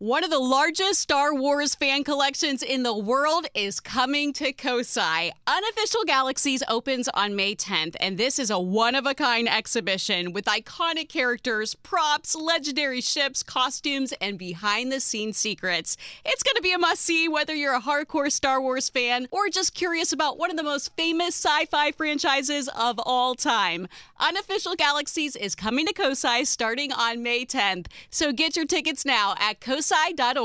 One of the largest Star Wars fan collections in the world is coming to Kosai. Unofficial Galaxies opens on May 10th, and this is a one-of-a-kind exhibition with iconic characters, props, legendary ships, costumes, and behind-the-scenes secrets. It's going to be a must-see whether you're a hardcore Star Wars fan or just curious about one of the most famous sci-fi franchises of all time. Unofficial Galaxies is coming to Kosai starting on May 10th, so get your tickets now at kosai.org.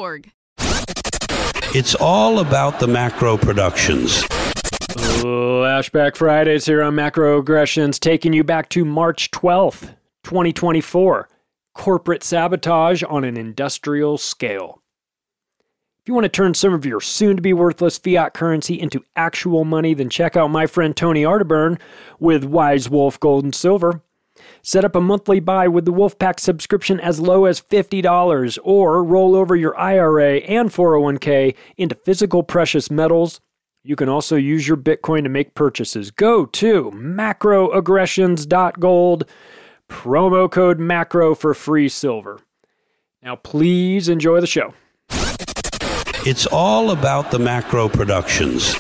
It's all about the Macro Productions. Flashback Fridays here on Macroaggressions, taking you back to March 12th, 2024. Corporate sabotage on an industrial scale. If you want to turn some of your soon-to-be worthless fiat currency into actual money, then check out my friend Tony Arterburn with Wise Wolf Gold and Silver. Set up a monthly buy with the Wolfpack subscription as low as $50, or roll over your IRA and 401k into physical precious metals. You can also use your Bitcoin to make purchases. Go to macroaggressions.gold, promo code MACRO for free silver. Now please enjoy the show. It's all about the Macro Productions.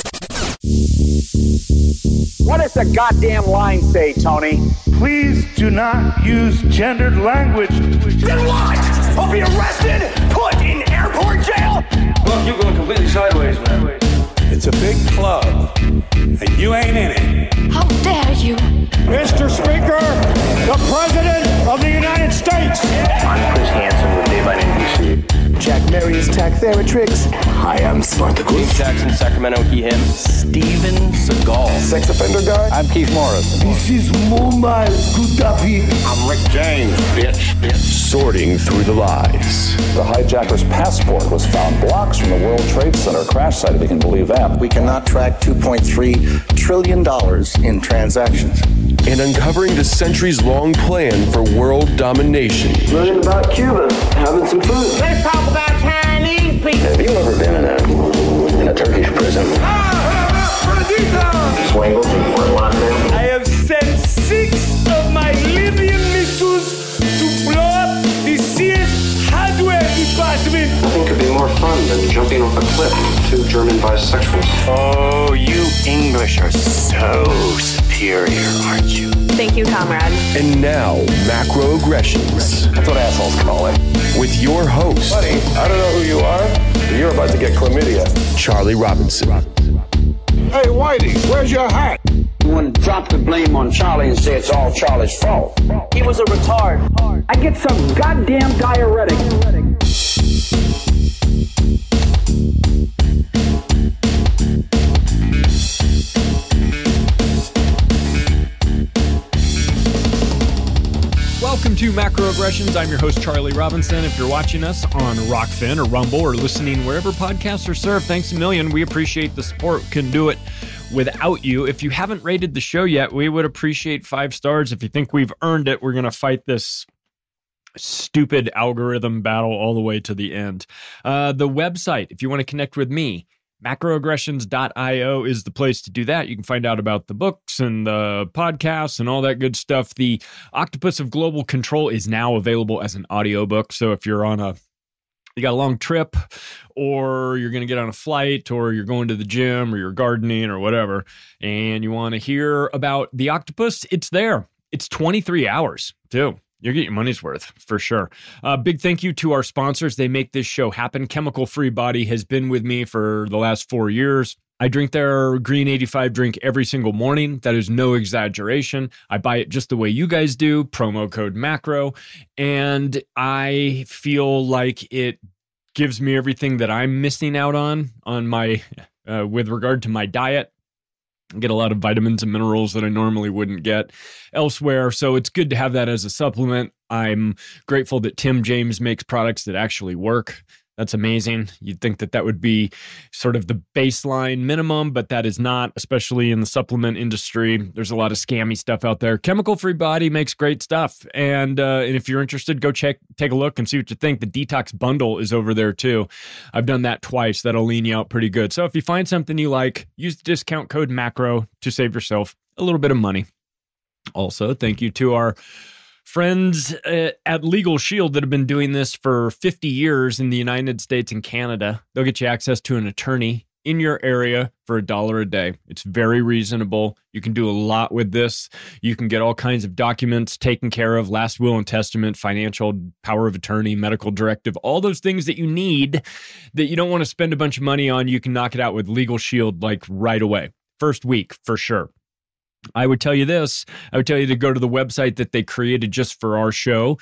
What does the goddamn line say, Tony? Please do not use gendered language. Then what? I'll be arrested, put in airport jail? Look, you're going completely sideways, man. It's a big club, and you ain't in it. How dare you? Mr. Speaker, the President of the United States. I'm Chris Hansen with Dave on NBC. Jack Marius Tack Theratrix. Hi, I'm Spartacus. Dave Jackson, Sacramento, he, him. Steven Seagal. Sex offender guy. I'm Keith Morris. This is Muammar Gaddafi. I'm Rick James, bitch. Sorting through the lies. The hijacker's passport was found blocks from the World Trade Center crash site, if you can believe that. We cannot track $2.3 trillion in transactions. And uncovering the centuries-long plan for world domination. Learning about Cuba, having some food. Let's talk about Chinese people. Have you ever been in a Turkish prison? Swangles and Fort Lauderdale? I have sent 6 of my Libyan missiles to blow up the Sears hardware department. Nothing could be more fun than jumping off a cliff with 2 German bisexuals. Oh, you English are so superior, aren't you? Thank you, comrade. And now, Macroaggressions. That's what assholes call it. With your host, Buddy, I don't know who you are, but you're about to get chlamydia. Charlie Robinson. Hey, Whitey, where's your hat? You want to drop the blame on Charlie and say it's all Charlie's fault. He was a retard. I get some goddamn diuretic. Welcome to Macroaggressions. I'm your host, Charlie Robinson. If you're watching us on Rockfin or Rumble or listening wherever podcasts are served, thanks a million. We appreciate the support. We couldn't do it without you. If you haven't rated the show yet, we would appreciate 5 stars. If you think we've earned it, we're going to fight this stupid algorithm battle all the way to the end. The website, if you want to connect with me, macroaggressions.io is the place to do that. You can find out about the books and the podcasts and all that good stuff. The Octopus of Global Control is now available as an audiobook. So if you're you got a long trip, or you're going to get on a flight, or you're going to the gym, or you're gardening, or whatever, and you want to hear about the octopus, it's there. It's 23 hours, too. You're getting your money's worth, for sure. Big thank you to our sponsors. They make this show happen. Chemical Free Body has been with me for the last 4 years. I drink their Green 85 drink every single morning. That is no exaggeration. I buy it just the way you guys do, promo code MACRO, and I feel like it gives me everything that I'm missing out on my with regard to my diet. I get a lot of vitamins and minerals that I normally wouldn't get elsewhere. So it's good to have that as a supplement. I'm grateful that Tim James makes products that actually work. That's amazing. You'd think that would be sort of the baseline minimum, but that is not, especially in the supplement industry. There's a lot of scammy stuff out there. Chemical Free Body makes great stuff. And if you're interested, go take a look and see what you think. The Detox Bundle is over there too. I've done that twice. That'll lean you out pretty good. So if you find something you like, use the discount code MACRO to save yourself a little bit of money. Also, thank you to our friends at Legal Shield that have been doing this for 50 years in the United States and Canada. They'll get you access to an attorney in your area for $1 a day. It's very reasonable. You can do a lot with this. You can get all kinds of documents taken care of, last will and testament, financial power of attorney, medical directive, all those things that you need that you don't want to spend a bunch of money on. You can knock it out with Legal Shield like right away. First week, for sure. I would tell you this. I would tell you to go to the website that they created just for our show,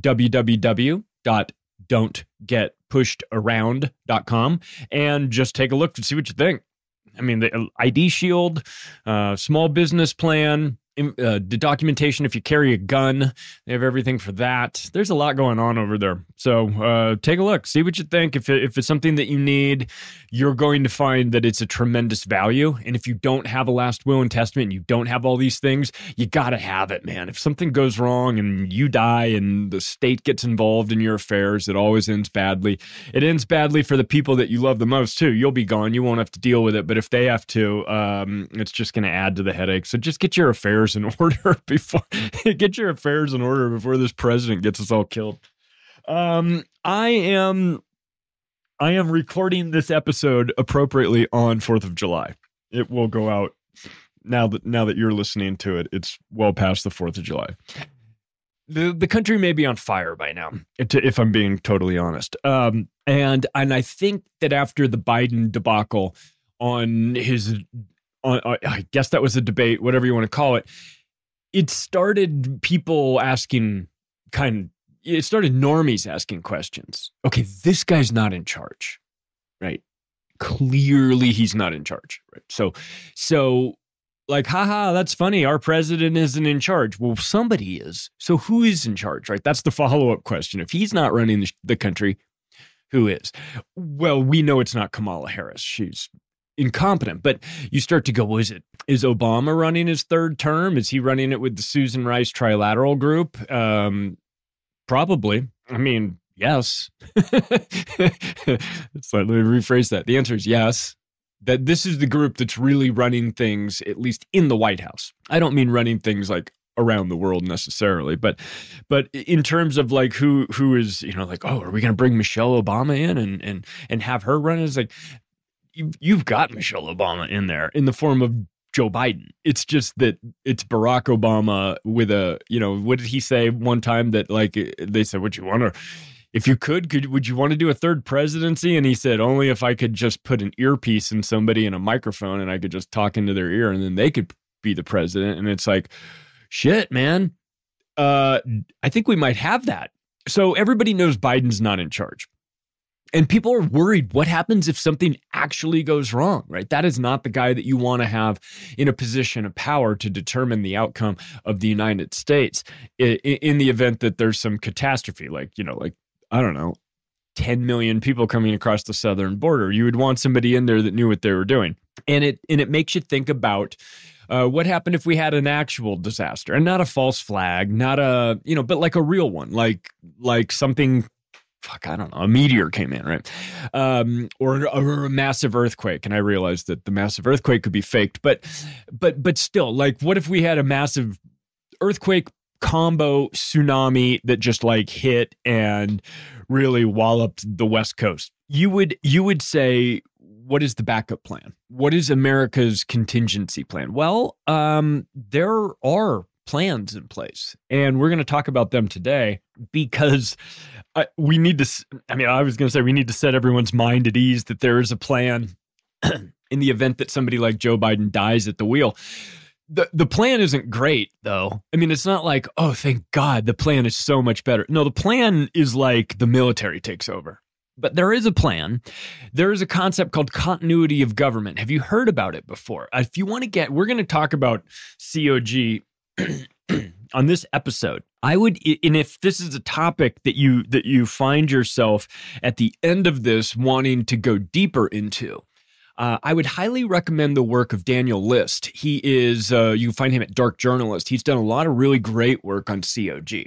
www.don'tgetpushedaround.com, and just take a look to see what you think. I mean, the ID Shield, small business plan, the documentation if you carry a gun, they have everything for that. There's a lot going on over there. So take a look, see what you think. If it's something that you need, you're going to find that it's a tremendous value. And if you don't have a last will and testament, and you don't have all these things, you got to have it, man. If something goes wrong and you die and the state gets involved in your affairs, it always ends badly. It ends badly for the people that you love the most too. You'll be gone. You won't have to deal with it. But if they have to, it's just going to add to the headache. So just get your affairs in order before this president gets us all killed. I am recording this episode appropriately on 4th of July. It will go out now that you're listening to it. It's well past the 4th of July. The country may be on fire by now, if I'm being totally honest. And I think that after the Biden debacle I guess that was a debate, whatever you want to call it. It started people asking it started normies asking questions. Okay, this guy's not in charge, right? Clearly he's not in charge, right? So like, haha, that's funny. Our president isn't in charge. Well, somebody is. So who is in charge, right? That's the follow-up question. If he's not running the country, who is? Well, we know it's not Kamala Harris. She's incompetent, but you start to go, well, is Obama running his third term? Is he running it with the Susan Rice Trilateral Group? Probably. I mean, yes. Let me rephrase that. The answer is yes. That this is the group that's really running things, at least in the White House. I don't mean running things like around the world necessarily, but in terms of like who is, like, oh, are we going to bring Michelle Obama in and have her run? It's like, you've got Michelle Obama in there in the form of Joe Biden. It's just that it's Barack Obama with what did he say one time that like, they said, would you want you want to do a third presidency? And he said, only if I could just put an earpiece in somebody in a microphone and I could just talk into their ear and then they could be the president. And it's like, shit, man. I think we might have that. So everybody knows Biden's not in charge. And people are worried, what happens if something actually goes wrong, right? That is not the guy that you want to have in a position of power to determine the outcome of the United States in the event that there's some catastrophe, like, I don't know, 10 million people coming across the southern border. You would want somebody in there that knew what they were doing. And it makes you think about what happened if we had an actual disaster and not a false flag, not a, but like a real one, like something, I don't know, a meteor came in, right? Or a massive earthquake. And I realized that the massive earthquake could be faked, but still, like, what if we had a massive earthquake combo tsunami that just like hit and really walloped the West Coast? You would say, what is the backup plan? What is America's contingency plan? Well, there are plans in place, and we're going to talk about them today because we need to, I was going to say we need to set everyone's mind at ease that there is a plan in the event that somebody like Joe Biden dies at the wheel. The plan isn't great, though. It's not like, oh, thank God, the plan is so much better. No, the plan is like the military takes over. But there is a plan. There is a concept called continuity of government. Have you heard about it before? If you want to we're going to talk about COG on this episode. And if this is a topic that you find yourself at the end of this wanting to go deeper into, I would highly recommend the work of Daniel List. He is, you can find him at Dark Journalist. He's done a lot of really great work on COG.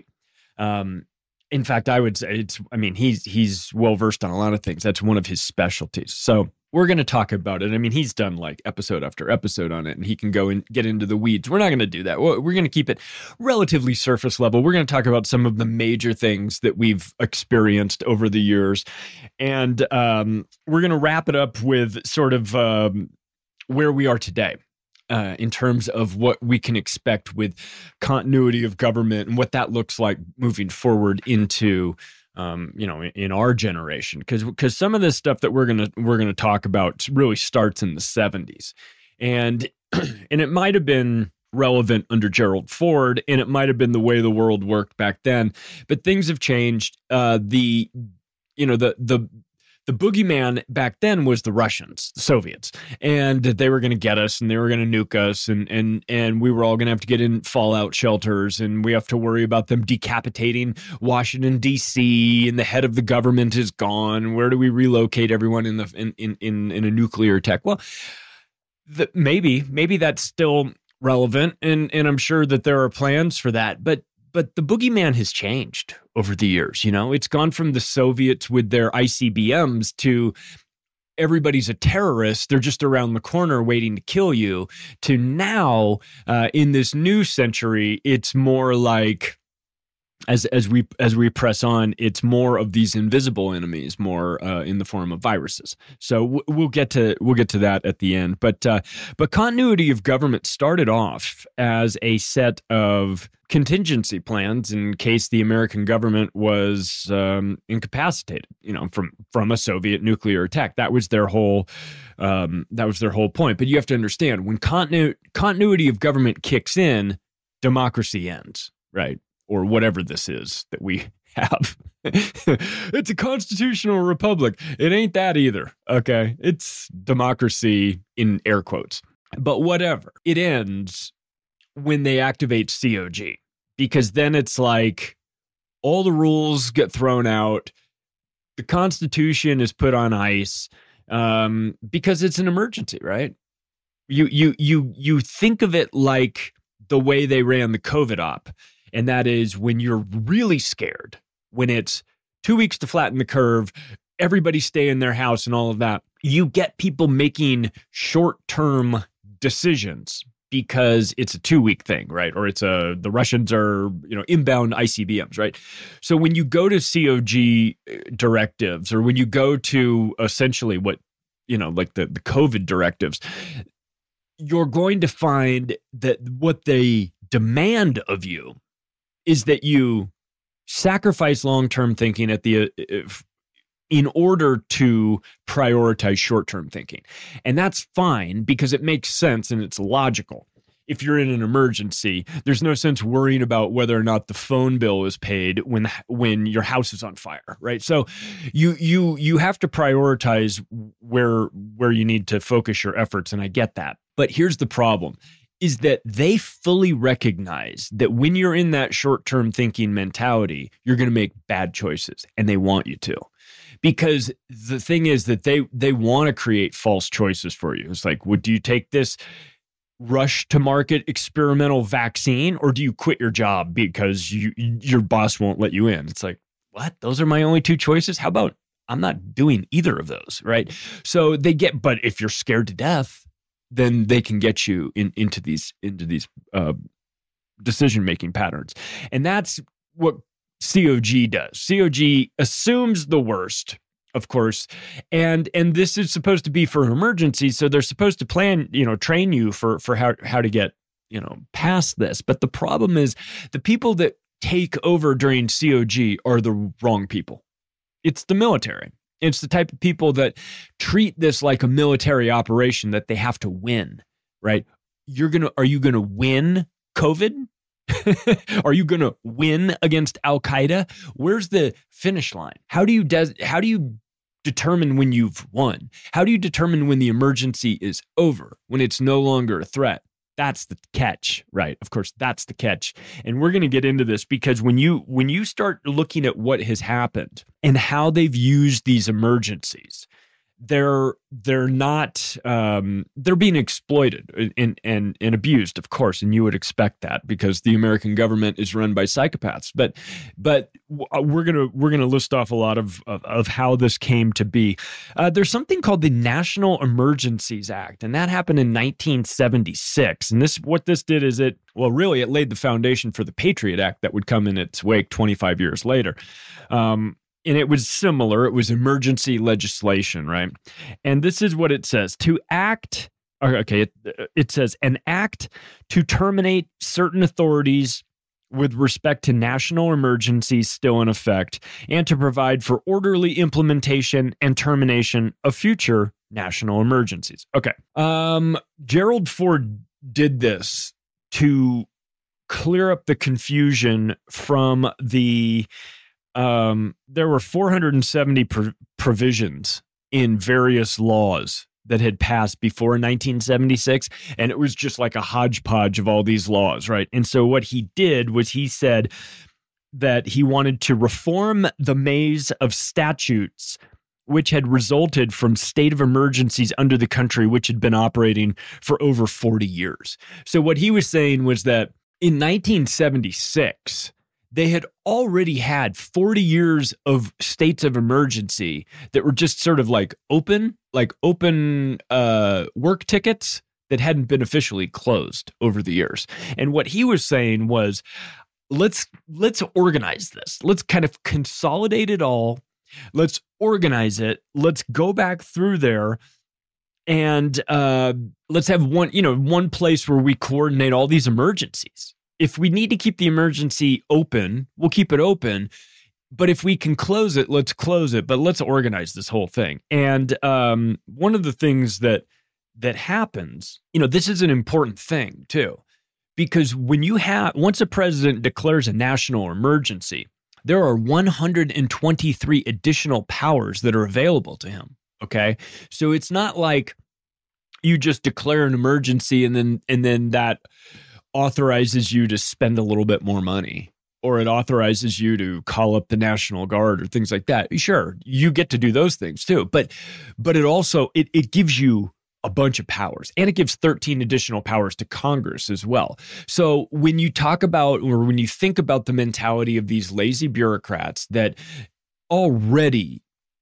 In fact, I would say he's well-versed on a lot of things. That's one of his specialties. So we're going to talk about it. I mean, he's done like episode after episode on it, and he can go and get into the weeds. We're not going to do that. We're going to keep it relatively surface level. We're going to talk about some of the major things that we've experienced over the years. And we're going to wrap it up with sort of where we are today. In terms of what we can expect with continuity of government and what that looks like moving forward into, in our generation, because some of this stuff that we're gonna talk about really starts in the 70s, and it might have been relevant under Gerald Ford, and it might have been the way the world worked back then, but things have changed. The boogeyman back then was the Russians, the Soviets, and they were going to get us and they were going to nuke us and we were all going to have to get in fallout shelters, and we have to worry about them decapitating Washington, D.C., and the head of the government is gone. Where do we relocate everyone in a nuclear attack? Well, maybe that's still relevant, and I'm sure that there are plans for that, but the boogeyman has changed over the years. It's gone from the Soviets with their ICBMs to everybody's a terrorist. They're just around the corner waiting to kill you, to now in this new century, it's more like, as we press on, it's more of these invisible enemies, more in the form of viruses. So we'll get to that at the end. But continuity of government started off as a set of contingency plans in case the American government was incapacitated, from a Soviet nuclear attack. That was their whole point. But you have to understand, when continuity of government kicks in, democracy ends, right? Or whatever this is that we have. It's a constitutional republic. It ain't that either, okay? It's democracy in air quotes. But whatever. It ends when they activate COG, because then it's like all the rules get thrown out. The Constitution is put on ice because it's an emergency, right? You think of it like the way they ran the COVID op. And that is when you're really scared, when it's 2 weeks to flatten the curve, everybody stay in their house and all of that. You get people making short-term decisions because it's a 2-week thing, right? Or the Russians are, inbound ICBMs, right? So when you go to COG directives, or when you go to essentially what, like the COVID directives, you're going to find that what they demand of you is that you sacrifice long-term thinking in order to prioritize short-term thinking. And that's fine because it makes sense and it's logical. If you're in an emergency, there's no sense worrying about whether or not the phone bill is paid when your house is on fire, right? So you have to prioritize where you need to focus your efforts, and I get that. But here's the problem, is that they fully recognize that when you're in that short-term thinking mentality, you're going to make bad choices, and they want you to. Because the thing is that they want to create false choices for you. It's like, do you take this rush to market experimental vaccine, or do you quit your job because your boss won't let you in? It's like, what? Those are my only two choices? How about I'm not doing either of those, right? So but if you're scared to death, then they can get you into these decision-making patterns. And that's what COG does. COG assumes the worst, of course, and this is supposed to be for emergencies, so they're supposed to plan, train you for how to get, past this. But the problem is the people that take over during COG are the wrong people. It's the military. It's the type of people that treat this like a military operation that they have to win, right? Are you going to win COVID? Are you going to win against Al-Qaeda? Where's the finish line? How do you determine when you've won? How do you determine when the emergency is over, when it's no longer a threat? That's the catch, right? Of course, that's the catch. And we're going to get into this because when you start looking at what has happened and how they've used these emergencies, they're not they're being exploited and abused, of course, and you would expect that because the American government is run by psychopaths. But we're gonna list off a lot of how this came to be. There's something called the National Emergencies Act, and that happened in 1976. And what this did is it laid the foundation for the Patriot Act that would come in its wake 25 years later. And it was similar. It was emergency legislation, right? And this is what it says. It says an act to terminate certain authorities with respect to national emergencies still in effect and to provide for orderly implementation and termination of future national emergencies. Okay. Gerald Ford did this to clear up the confusion from the there were 470 provisions in various laws that had passed before 1976, and it was just like a hodgepodge of all these laws, right? And so what he did was he said that he wanted to reform the maze of statutes which had resulted from state of emergencies under the country, which had been operating for over 40 years. So what he was saying was that in 1976, they had already had 40 years of states of emergency that were just sort of like open work tickets that hadn't been officially closed over the years. And what he was saying was, let's organize this. Let's kind of consolidate it all. Let's organize it. Let's go back through there and let's have one place where we coordinate all these emergencies. If we need to keep the emergency open, we'll keep it open. But if we can close it, let's close it. But let's organize this whole thing. And one of the things that happens, this is an important thing too, because once a president declares a national emergency, there are 123 additional powers that are available to him. Okay, so it's not like you just declare an emergency and then that authorizes you to spend a little bit more money, or it authorizes you to call up the National Guard or things like that. Sure, you get to do those things too, but it also it gives you a bunch of powers, and it gives 13 additional powers to Congress as well. So when you talk about, or when you think about the mentality of these lazy bureaucrats that already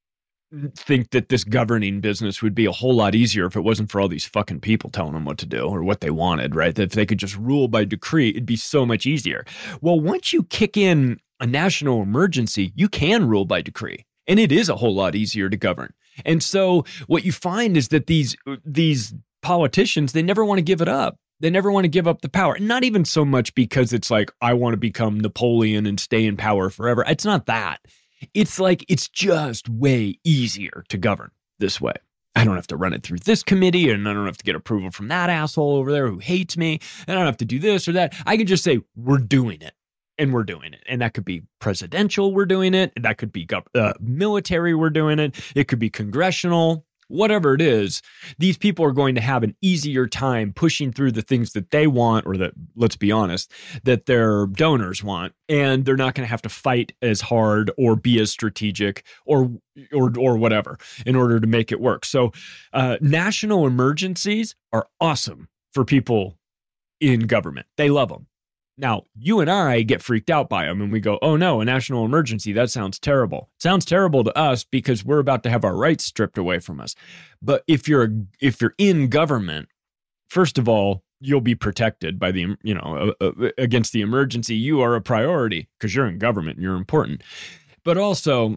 think that this governing business would be a whole lot easier if it wasn't for all these fucking people telling them what to do or what they wanted, right? That if they could just rule by decree, it'd be so much easier. Well, once you kick in a national emergency, you can rule by decree, and it is a whole lot easier to govern. And so what you find is that these politicians, they never want to give it up. They never want to give up the power. Not even so much because it's like, I want to become Napoleon and stay in power forever. It's not that. It's like, it's just way easier to govern this way. I don't have to run it through this committee, and I don't have to get approval from that asshole over there who hates me. And I don't have to do this or that. I can just say, we're doing it. And we're doing it. And that could be presidential, we're doing it. That could be military, we're doing it. It could be congressional, whatever it is. These people are going to have an easier time pushing through the things that they want, or that, let's be honest, that their donors want. And they're not going to have to fight as hard or be as strategic or whatever in order to make it work. So national emergencies are awesome for people in government. They love them. Now, you and I get freaked out by them and we go, oh no, a national emergency, that sounds terrible. It sounds terrible to us because we're about to have our rights stripped away from us. But if you're in government, first of all, you'll be protected by against the emergency. You are a priority because you're in government and you're important. But also,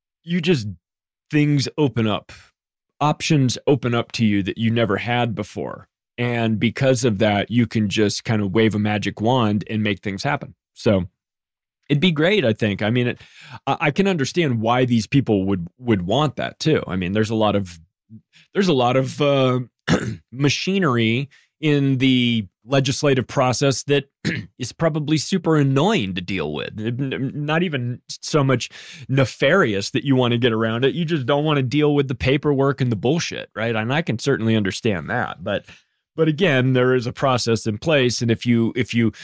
things open up. Options open up to you that you never had before. And because of that, you can just kind of wave a magic wand and make things happen. So it'd be great, I think. I mean, I can understand why these people would want that too. I mean, there's a lot of machinery in the legislative process that is probably super annoying to deal with. Not even so much nefarious that you want to get around it. You just don't want to deal with the paperwork and the bullshit, right? And I can certainly understand that, But again, there is a process in place, and if you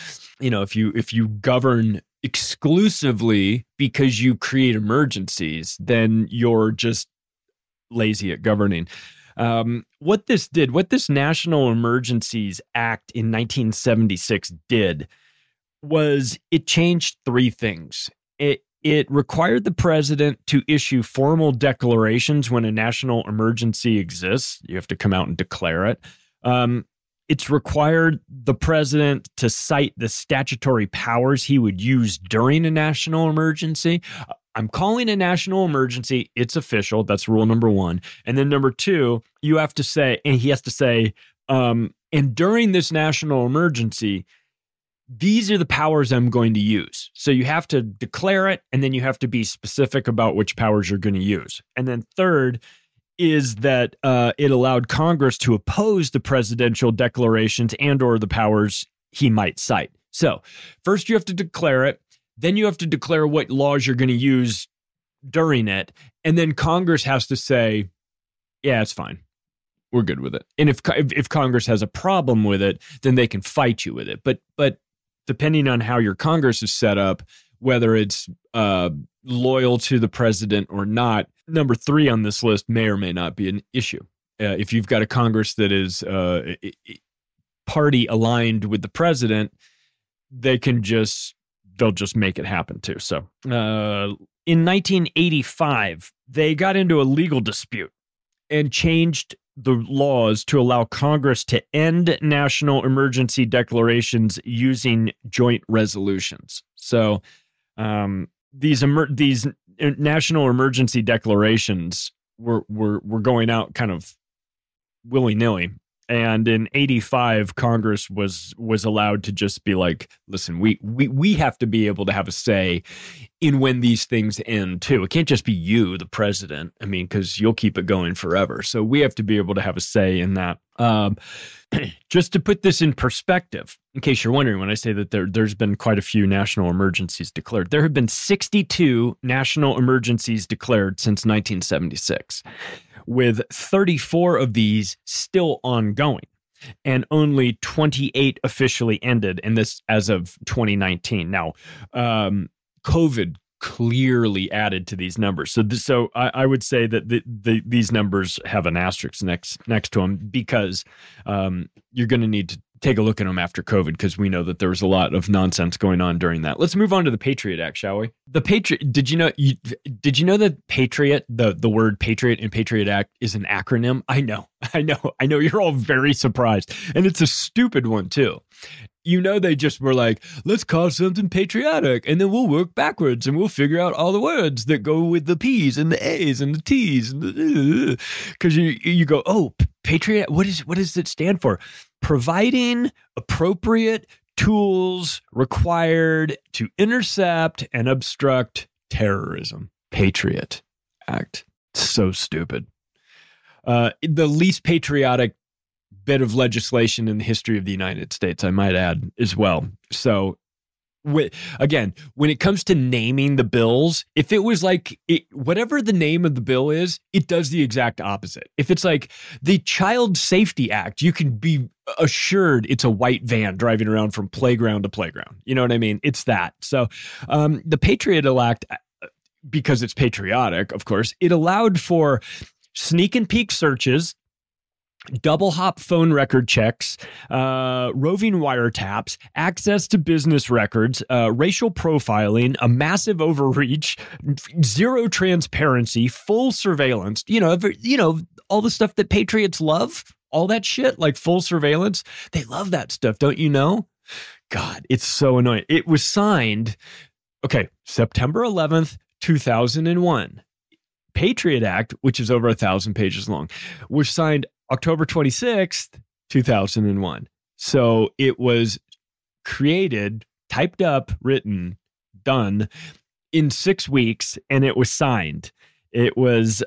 govern exclusively because you create emergencies, then you're just lazy at governing. What this National Emergencies Act in 1976 did was it changed three things. It required the president to issue formal declarations when a national emergency exists. You have to come out and declare it. It's required the president to cite the statutory powers he would use during a national emergency. I'm calling a national emergency. It's official. That's rule number one. And then number two, you have to say, and he has to say, and during this national emergency, these are the powers I'm going to use. So you have to declare it, and then you have to be specific about which powers you're going to use. And then third is that it allowed Congress to oppose the presidential declarations and or the powers he might cite. So first you have to declare it. Then you have to declare what laws you're going to use during it. And then Congress has to say, yeah, it's fine. We're good with it. And if Congress has a problem with it, then they can fight you with it. But depending on how your Congress is set up, whether it's loyal to the president or not, number three on this list may or may not be an issue. If you've got a Congress that is party aligned with the president, they'll just make it happen too. So in 1985, they got into a legal dispute and changed the laws to allow Congress to end national emergency declarations using joint resolutions. So these national emergency declarations were going out kind of willy-nilly. And in 85, Congress was allowed to just be like, listen, we have to be able to have a say in when these things end too. It can't just be you, the president. I mean, because you'll keep it going forever. So we have to be able to have a say in that. Just to put this in perspective, in case you're wondering, when I say that there's been quite a few national emergencies declared, there have been 62 national emergencies declared since 1976. With 34 of these still ongoing and only 28 officially ended, and this as of 2019. Now, COVID clearly added to these numbers. So I would say that these numbers have an asterisk next to them because you're going to need to take a look at them after COVID, because we know that there was a lot of nonsense going on during that. Let's move on to the Patriot Act, shall we? The Patriot. Did you know that Patriot, the word Patriot and Patriot Act is an acronym? I know. You're all very surprised, and it's a stupid one too. You know, they just were like, let's call something patriotic, and then we'll work backwards, and we'll figure out all the words that go with the P's and the A's and the T's, and because you go, oh, Patriot. What does it stand for? Providing appropriate tools required to intercept and obstruct terrorism. Patriot Act. So stupid. The least patriotic bit of legislation in the history of the United States, I might add, as well. So, again, when it comes to naming the bills, if it was like whatever the name of the bill is, it does the exact opposite. If it's like the Child Safety Act, you can be assured it's a white van driving around from playground to playground. You know what I mean? It's that. So the Patriot Act, because it's patriotic, of course, it allowed for sneak and peek searches, double hop phone record checks, roving wiretaps, access to business records, racial profiling, a massive overreach, zero transparency, full surveillance, all the stuff that patriots love, all that shit, like full surveillance. They love that stuff, don't you know? God, it's so annoying. It was signed, September 11th, 2001. Patriot Act, which is over 1,000 pages long, was signed October 26th, 2001. So it was created, typed up, written, done in 6 weeks, and it was signed. It was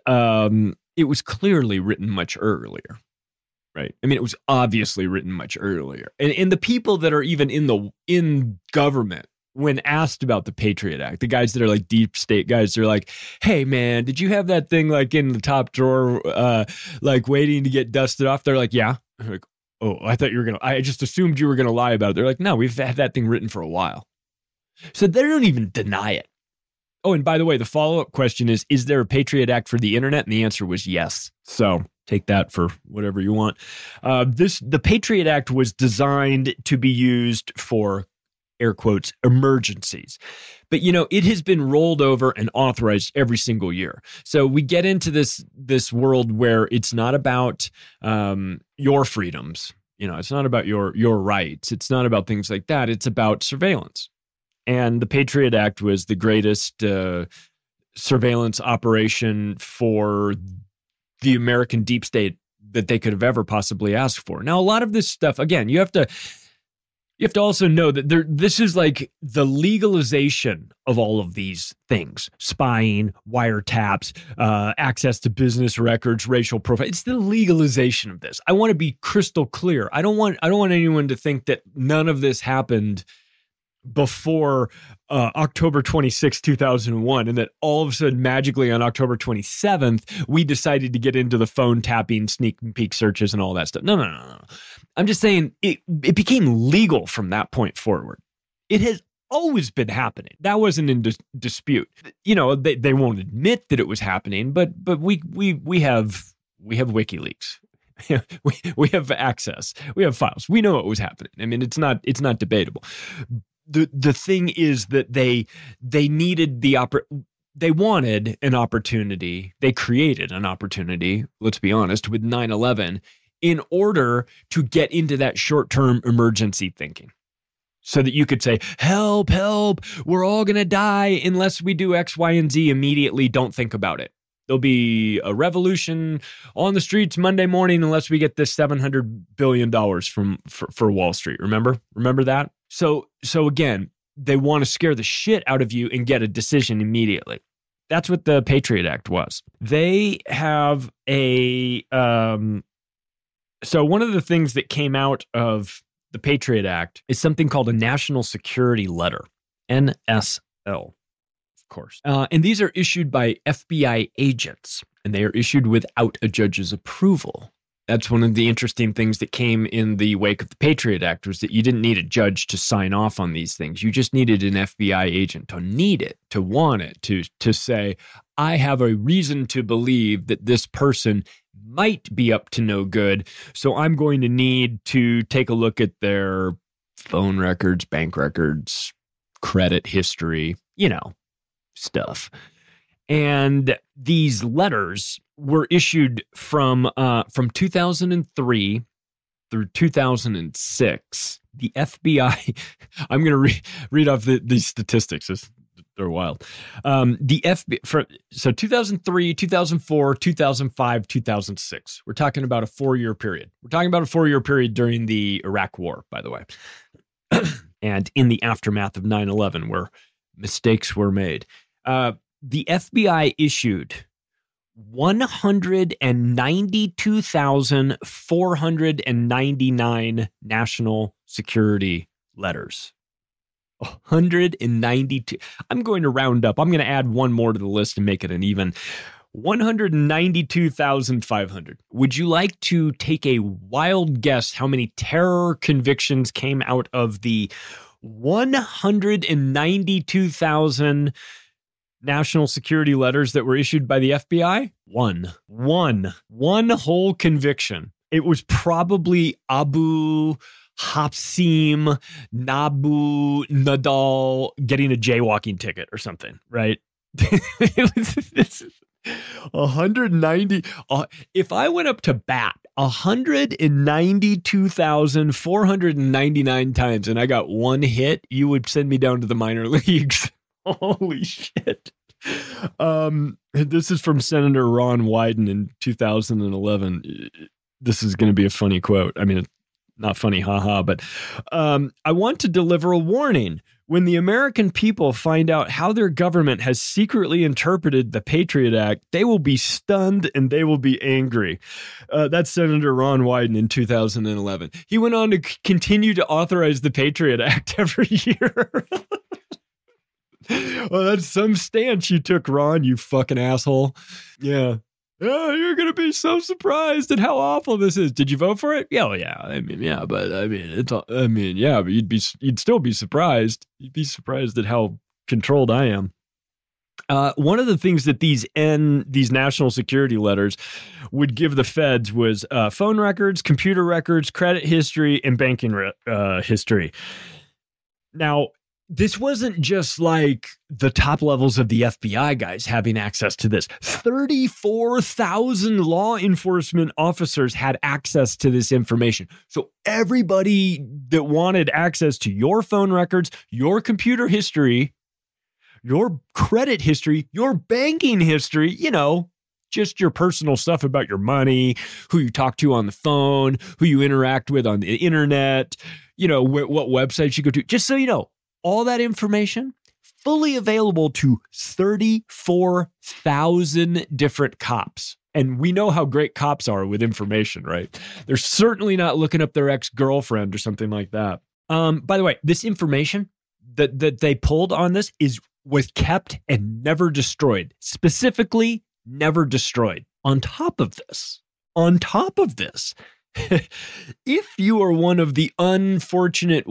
clearly written much earlier, right? I mean, it was obviously written much earlier. And the people that are even in government, when asked about the Patriot Act, the guys that are like deep state guys, they're like, hey man, did you have that thing like in the top drawer, like waiting to get dusted off? They're like, yeah. I'm like, oh, I just assumed you were going to lie about it. They're like, no, we've had that thing written for a while. So they don't even deny it. Oh, and by the way, the follow-up question is there a Patriot Act for the internet? And the answer was yes. So take that for whatever you want. The Patriot Act was designed to be used for, air quotes, emergencies. But, it has been rolled over and authorized every single year. So we get into this world where it's not about your freedoms. It's not about your rights. It's not about things like that. It's about surveillance. And the Patriot Act was the greatest surveillance operation for the American deep state that they could have ever possibly asked for. Now, a lot of this stuff, again, you have to also know that this is like the legalization of all of these things: spying, wiretaps, access to business records, racial profile. It's the legalization of this. I want to be crystal clear. I don't want anyone to think that none of this happened before October 26, 2001, and that all of a sudden, magically on October 27th, we decided to get into the phone tapping, sneak and peek searches and all that stuff. No. I'm just saying it became legal from that point forward. It has always been happening. That wasn't in dispute. They won't admit that it was happening, but we have WikiLeaks. we have access. We have files. We know what was happening. I mean, it's not debatable. The thing is that they needed they wanted an opportunity. They created an opportunity, let's be honest, with 9/11 in order to get into that short-term emergency thinking. So that you could say, help, we're all going to die unless we do X, Y, and Z immediately. Don't think about it. There'll be a revolution on the streets Monday morning unless we get this $700 billion for Wall Street. Remember that? So again, they want to scare the shit out of you and get a decision immediately. That's what the Patriot Act was. They have so one of the things that came out of the Patriot Act is something called a National Security Letter, NSL. Of course. And these are issued by FBI agents, and they are issued without a judge's approval. That's one of the interesting things that came in the wake of the Patriot Act, was that you didn't need a judge to sign off on these things. You just needed an FBI agent to need it, to want it, to say, I have a reason to believe that this person might be up to no good, so I'm going to need to take a look at their phone records, bank records, credit history, stuff. And these letters were issued from 2003 through 2006. The FBI, I'm going to read off these statistics. They're wild. The FBI, so 2003, 2004, 2005, 2006. We're talking about a 4-year period. We're talking about a 4-year period during the Iraq War, by the way, and in the aftermath of 9/11, where mistakes were made. The FBI issued 192,499 national security letters. 192. I'm going to round up. I'm going to add one more to the list and make it an even 192,500. Would you like to take a wild guess how many terror convictions came out of the 192,000 national security letters that were issued by the FBI? One whole conviction. It was probably Abu Hafsim Nadal getting a jaywalking ticket or something, right? This is 190. If I went up to bat 192,499 times and I got one hit, you would send me down to the minor leagues. Holy shit. This is from Senator Ron Wyden in 2011. This is going to be a funny quote. I mean, not funny, haha, but I want to deliver a warning. When the American people find out how their government has secretly interpreted the Patriot Act, they will be stunned and they will be angry. That's Senator Ron Wyden in 2011. He went on to continue to authorize the Patriot Act every year. Well, that's some stance you took, Ron, you fucking asshole. Yeah. Oh, you're going to be so surprised at how awful this is. Did you vote for it? Yeah, well, yeah. I mean, yeah, but but you'd still be surprised. You'd be surprised at how controlled I am. One of the things that these national security letters would give the feds was phone records, computer records, credit history, and banking history. Now, this wasn't just like the top levels of the FBI guys having access to this. 34,000 law enforcement officers had access to this information. So everybody that wanted access to your phone records, your computer history, your credit history, your banking history, just your personal stuff about your money, who you talk to on the phone, who you interact with on the internet, what websites you go to, just so you know. All that information fully available to 34,000 different cops. And we know how great cops are with information, right? They're certainly not looking up their ex-girlfriend or something like that. By the way, this information that they pulled on this was kept and never destroyed. Specifically, never destroyed. On top of this, if you are one of the unfortunate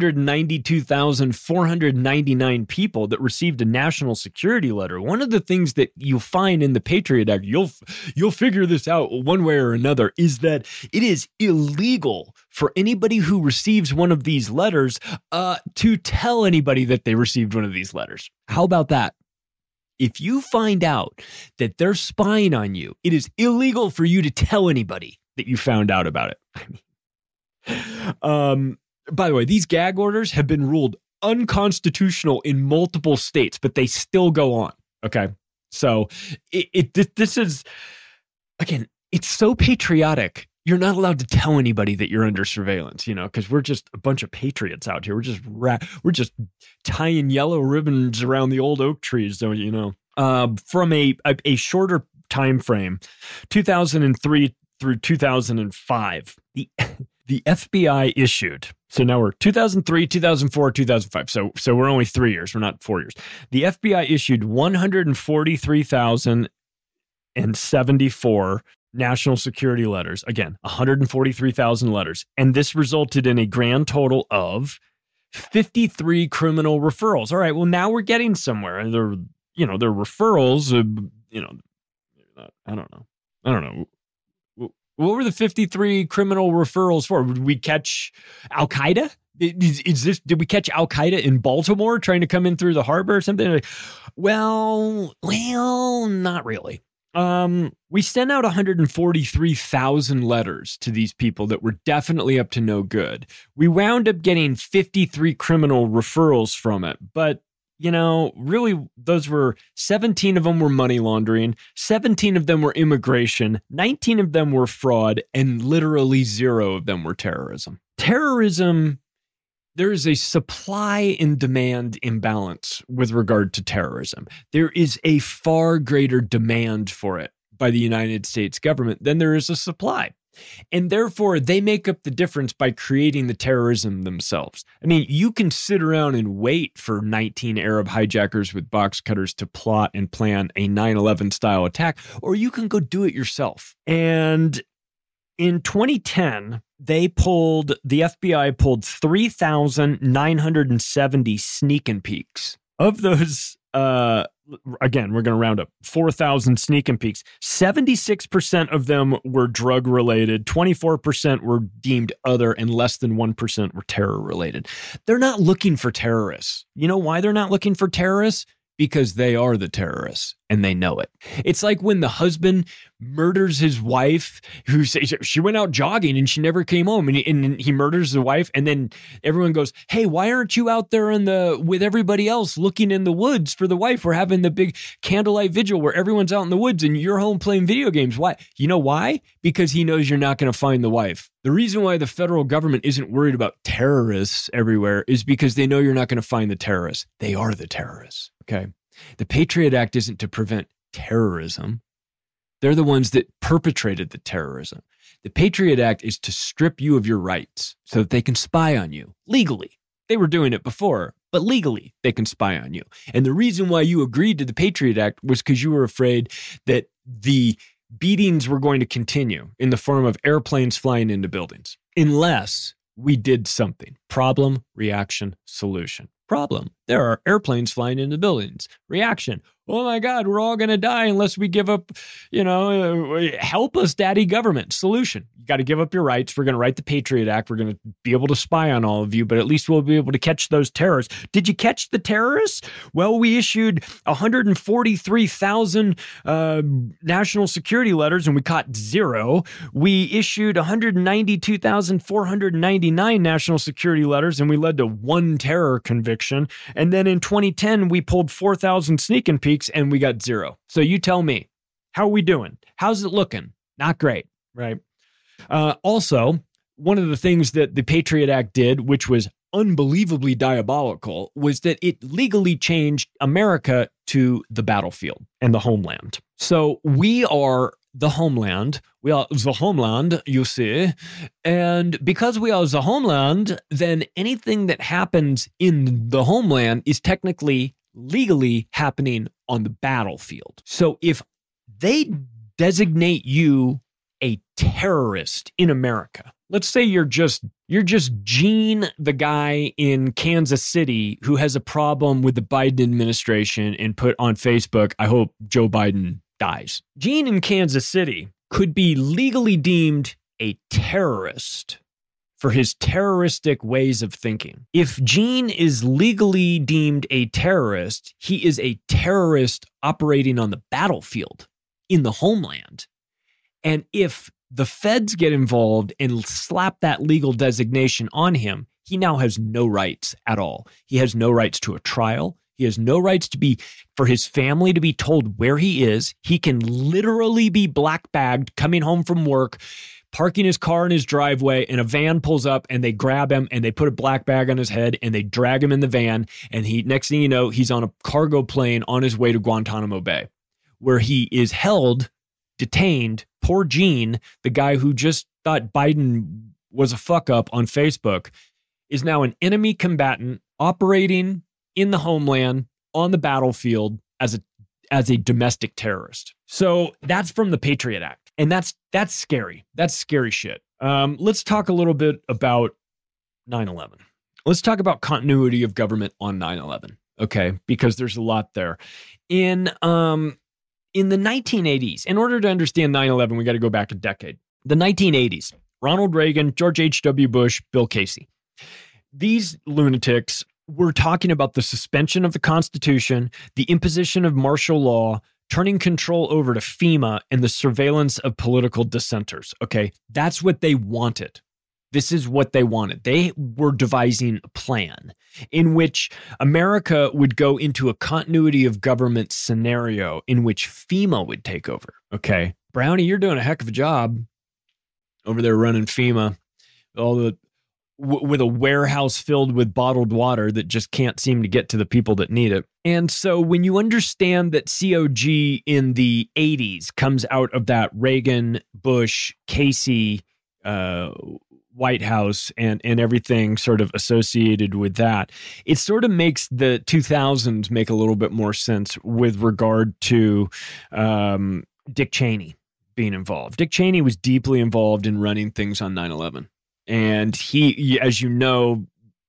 192,499 people that received a national security letter, one of the things that you'll find in the Patriot Act, you'll figure this out one way or another, is that it is illegal for anybody who receives one of these letters to tell anybody that they received one of these letters. How about that? If you find out that they're spying on you, it is illegal for you to tell anybody that you found out about it. By the way, these gag orders have been ruled unconstitutional in multiple states, but they still go on. Okay. So this is, again, it's so patriotic. You're not allowed to tell anybody that you're under surveillance, because we're just a bunch of patriots out here. We're just tying yellow ribbons around the old oak trees, don't you know? From a shorter time frame, 2003 through 2005, the FBI issued. So now we're 2003, 2004, 2005. So we're only 3 years. We're not 4 years. The FBI issued 143,074 national security letters. Again, 143,000 letters. And this resulted in a grand total of 53 criminal referrals. All right, well, now we're getting somewhere. And they're referrals, I don't know. What were the 53 criminal referrals for? Would we catch Al-Qaeda? Did we catch Al-Qaeda in Baltimore trying to come in through the harbor or something? Well, not really. We sent out 143,000 letters to these people that were definitely up to no good. We wound up getting 53 criminal referrals from it, but really, those were 17 of them were money laundering, 17 of them were immigration, 19 of them were fraud, and literally 0 of them were terrorism. Terrorism, there is a supply and demand imbalance with regard to terrorism. There is a far greater demand for it by the United States government than there is a supply. And therefore, they make up the difference by creating the terrorism themselves. I mean, you can sit around and wait for 19 Arab hijackers with box cutters to plot and plan a 9/11 style attack, or you can go do it yourself. And in 2010, the FBI pulled 3,970 sneak and peeks. Of those, again, we're going to round up 4,000 sneak and peeks. 76% of them were drug related, 24% were deemed other, and less than 1% were terror related. They're not looking for terrorists. You know why they're not looking for terrorists? Because they are the terrorists and they know it. It's like when the husband murders his wife, who says she went out jogging and she never came home, and he murders the wife, and then everyone goes, "Hey, why aren't you out there with everybody else looking in the woods for the wife? We're having the big candlelight vigil where everyone's out in the woods and you're home playing video games." Why? You know why? Because he knows you're not going to find the wife. The reason why the federal government isn't worried about terrorists everywhere is because they know you're not going to find the terrorists. They are the terrorists. Okay. The Patriot Act isn't to prevent terrorism. They're the ones that perpetrated the terrorism. The Patriot Act is to strip you of your rights so that they can spy on you legally. They were doing it before, but legally they can spy on you. And the reason why you agreed to the Patriot Act was because you were afraid that the beatings were going to continue in the form of airplanes flying into buildings unless we did something. Problem, reaction, solution. Problem, there are airplanes flying into buildings. Reaction, oh my God, we're all going to die unless we give up, help us, daddy government. Solution. You got to give up your rights. We're going to write the Patriot Act. We're going to be able to spy on all of you, but at least we'll be able to catch those terrorists. Did you catch the terrorists? Well, we issued 143,000 national security letters and we caught 0. We issued 192,499 national security letters and we led to 1 terror conviction. And then in 2010, we pulled 4,000 sneak and peeks and we got 0. So you tell me, how are we doing? How's it looking? Not great, right? Also, one of the things that the Patriot Act did, which was unbelievably diabolical, was that it legally changed America to the battlefield and the homeland. So we are the homeland. We are the homeland, you see. And because we are the homeland, then anything that happens in the homeland is technically legally happening on the battlefield. So if they designate you a terrorist in America, let's say you're just Gene, the guy in Kansas City who has a problem with the Biden administration and put on Facebook, I hope Joe Biden dies. Gene in Kansas City could be legally deemed a terrorist for his terroristic ways of thinking. If Gene is legally deemed a terrorist, he is a terrorist operating on the battlefield in the homeland. And if the feds get involved and slap that legal designation on him, he now has no rights at all. He has no rights to a trial. He has no rights for his family to be told where he is. He can literally be black-bagged coming home from work, parking his car in his driveway, and a van pulls up and they grab him and they put a black bag on his head and they drag him in the van. And next thing you know, he's on a cargo plane on his way to Guantanamo Bay, where he is held, detained. Poor Gene, the guy who just thought Biden was a fuck up on Facebook, is now an enemy combatant operating in the homeland on the battlefield as a domestic terrorist. So that's from the Patriot Act. And that's scary. That's scary shit. Let's talk a little bit about 9/11. Let's talk about continuity of government on 9/11. Okay, because there's a lot there. In the 1980s, in order to understand 9/11, we got to go back a decade. The 1980s, Ronald Reagan, George H.W. Bush, Bill Casey. These lunatics were talking about the suspension of the Constitution, the imposition of martial law, turning control over to FEMA, and the surveillance of political dissenters. Okay, that's what they wanted. This is what they wanted. They were devising a plan in which America would go into a continuity of government scenario in which FEMA would take over. Okay, Brownie, you're doing a heck of a job over there running FEMA, with a warehouse filled with bottled water that just can't seem to get to the people that need it. And so when you understand that COG in the 80s comes out of that Reagan, Bush, Casey, White House and everything sort of associated with that, it sort of makes the 2000s make a little bit more sense with regard to Dick Cheney being involved. Dick Cheney was deeply involved in running things on 9/11. And he, as you know,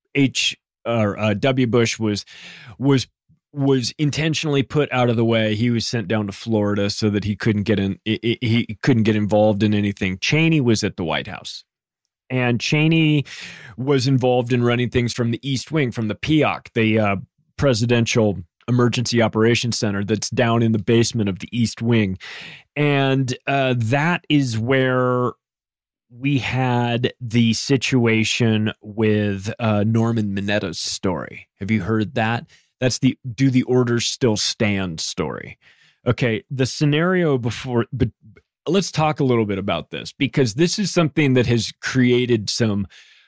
W. Bush was intentionally put out of the way. He was sent down to Florida so that he couldn't get involved in anything. Cheney was at the White House. And Cheney was involved in running things from the East Wing, from the PEOC, the Presidential Emergency Operations Center that's down in the basement of the East Wing. And that is where we had the situation with Norman Mineta's story. Have you heard that? That's the "Do the Orders Still Stand" story. Okay, the scenario before, but let's talk a little bit about this, because this is something that has created some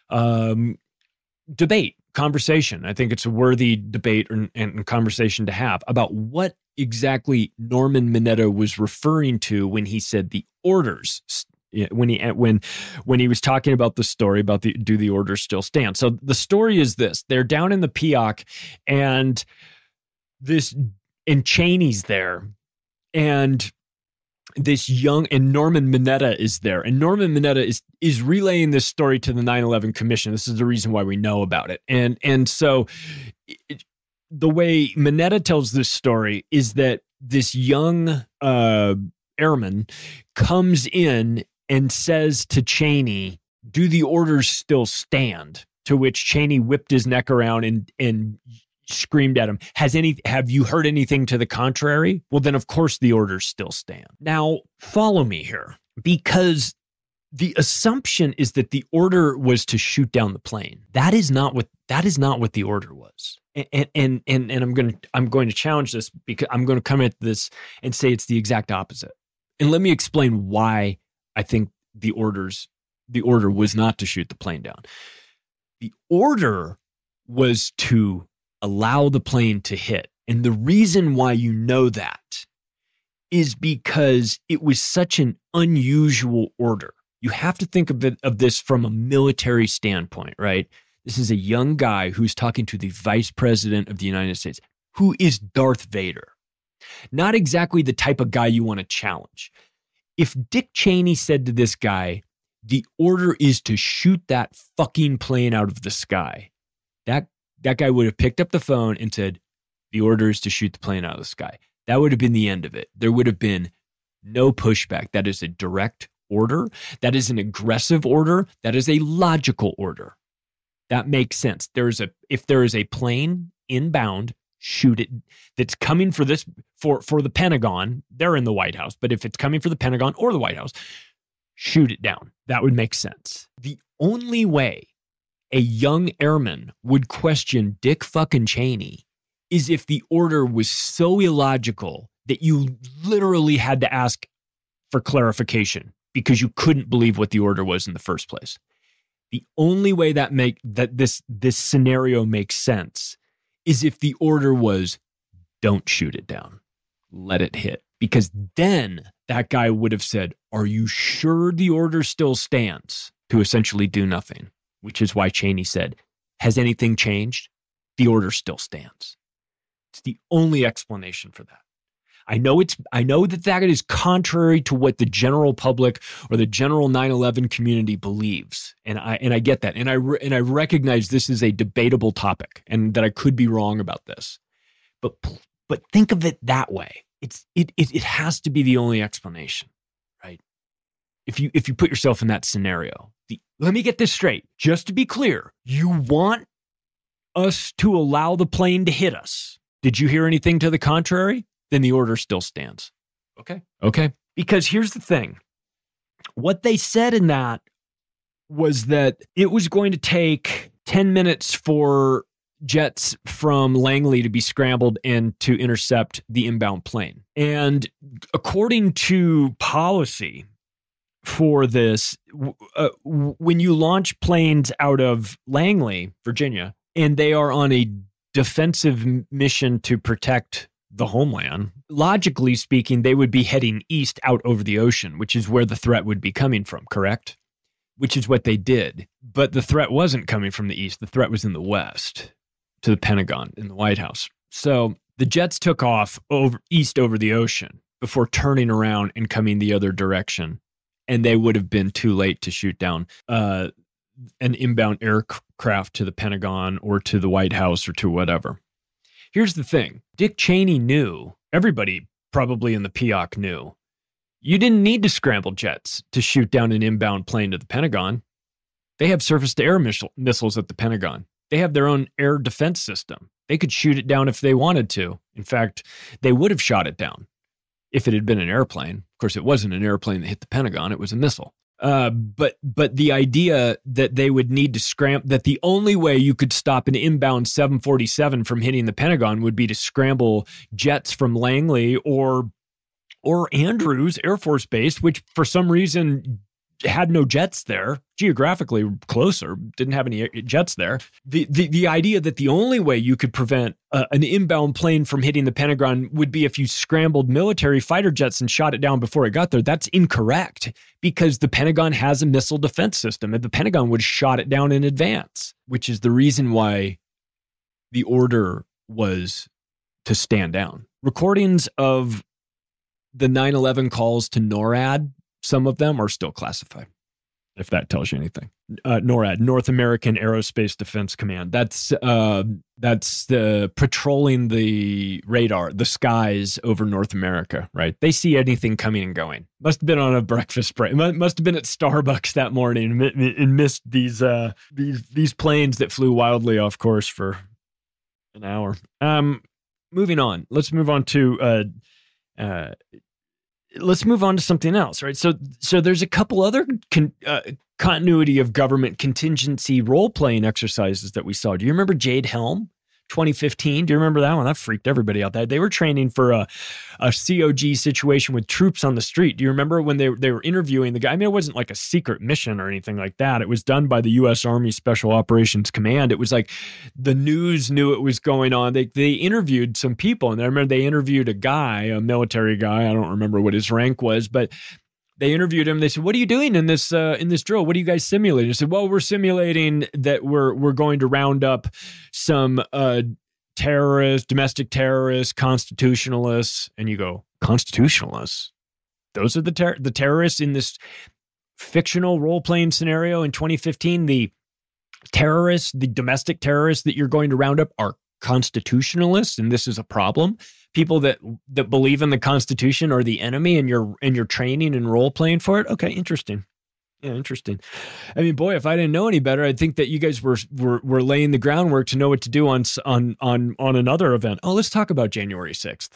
debate, conversation. I think it's a worthy debate and conversation to have about what exactly Norman Mineta was referring to when he said the orders. When he was talking about the story about do the orders still stand? So the story is this: they're down in the PEOC, and Cheney's there, and Norman Mineta is there, and Norman Mineta is relaying this story to the 9/11 Commission. This is the reason why we know about it, and so the way Mineta tells this story is that this young airman comes in and says to Cheney, "Do the orders still stand?" To which Cheney whipped his neck around and screamed at him, "Have you heard anything to the contrary?" Well, then of course the orders still stand. Now, follow me here, because the assumption is that the order was to shoot down the plane. That is not what the order was. And I'm going to challenge this, because I'm going to come at this and say it's the exact opposite. And let me explain why I think the order was not to shoot the plane down. The order was to allow the plane to hit. And the reason why you know that is because it was such an unusual order. You have to think of this from a military standpoint, right? This is a young guy who's talking to the Vice President of the United States, who is Darth Vader. Not exactly the type of guy you want to challenge. If Dick Cheney said to this guy, "The order is to shoot that fucking plane out of the sky," that guy would have picked up the phone and said, "The order is to shoot the plane out of the sky." That would have been the end of it. There would have been no pushback. That is a direct order. That is an aggressive order. That is a logical order. That makes sense. If there is a plane inbound, shoot it. That's coming for the Pentagon. They're in the White House. But if it's coming for the Pentagon or the White House, shoot it down. That would make sense. The only way a young airman would question Dick fucking Cheney is if the order was so illogical that you literally had to ask for clarification because you couldn't believe what the order was in the first place. The only way that this scenario makes sense is if the order was, "Don't shoot it down, let it hit." Because then that guy would have said, "Are you sure the order still stands?" To essentially do nothing, which is why Cheney said, "Has anything changed?" The order still stands. It's the only explanation for that. I know that is contrary to what the general public or the general 9/11 community believes, and I get that, and I recognize this is a debatable topic, and that I could be wrong about this, but think of it that way. It has to be the only explanation, right? If you put yourself in that scenario, let me get this straight, just to be clear. You want us to allow the plane to hit us. Did you hear anything to the contrary? Then the order still stands. Okay. Because here's the thing. What they said in that was that it was going to take 10 minutes for jets from Langley to be scrambled and to intercept the inbound plane. And according to policy for this, when you launch planes out of Langley, Virginia, and they are on a defensive mission to protect the homeland, logically speaking, they would be heading east out over the ocean, which is where the threat would be coming from, correct? Which is what they did. But the threat wasn't coming from the east. The threat was in the west, to the Pentagon, in the White House. So the jets took off east over the ocean before turning around and coming the other direction. And they would have been too late to shoot down an inbound aircraft to the Pentagon or to the White House or to whatever. Here's the thing. Dick Cheney knew, everybody probably in the POC knew, you didn't need to scramble jets to shoot down an inbound plane to the Pentagon. They have surface-to-air missiles at the Pentagon. They have their own air defense system. They could shoot it down if they wanted to. In fact, they would have shot it down if it had been an airplane. Of course, it wasn't an airplane that hit the Pentagon. It was a missile. But the idea that they would need to scramble, that the only way you could stop an inbound 747 from hitting the Pentagon would be to scramble jets from Langley or Andrews Air Force Base, which for some reason had no jets there, geographically closer, didn't have any jets there. The idea that the only way you could prevent an inbound plane from hitting the Pentagon would be if you scrambled military fighter jets and shot it down before it got there, that's incorrect, because the Pentagon has a missile defense system and the Pentagon would have shot it down in advance, which is the reason why the order was to stand down. Recordings of the 9/11 calls to NORAD, some of them are still classified. if that tells you anything. NORAD, North American Aerospace Defense Command. That's the patrolling the radar, the skies over North America, right? They see anything coming and going. Must have been on a breakfast break. Must have been at Starbucks that morning and missed these planes that flew wildly off course for an hour. Moving on. Let's move on to something else, right? So there's a couple other continuity of government contingency role-playing exercises that we saw. Do you remember Jade Helm, 2015? Do you remember that one? That freaked everybody out. They were training for a COG situation with troops on the street. Do you remember when they were interviewing the guy? I mean, it wasn't like a secret mission or anything like that. It was done by the U.S. Army Special Operations Command. It was like the news knew it was going on. They interviewed some people, and I remember they interviewed a guy, a military guy. I don't remember what his rank was, but they interviewed him. They said, "What are you doing in this drill? What are you guys simulating?" I said, "Well, we're simulating that we're going to round up some terrorists, domestic terrorists, constitutionalists." And you go, "Constitutionalists? Those are the terrorists in this fictional role-playing scenario in 2015? The terrorists, the domestic terrorists that you're going to round up are constitutionalists, and this is a problem? People that believe in the Constitution are the enemy, and you're training and role playing for it? Okay, interesting. Yeah, interesting. I mean, boy, if I didn't know any better, I'd think that you guys were laying the groundwork to know what to do on another event. Oh, let's talk about January 6th,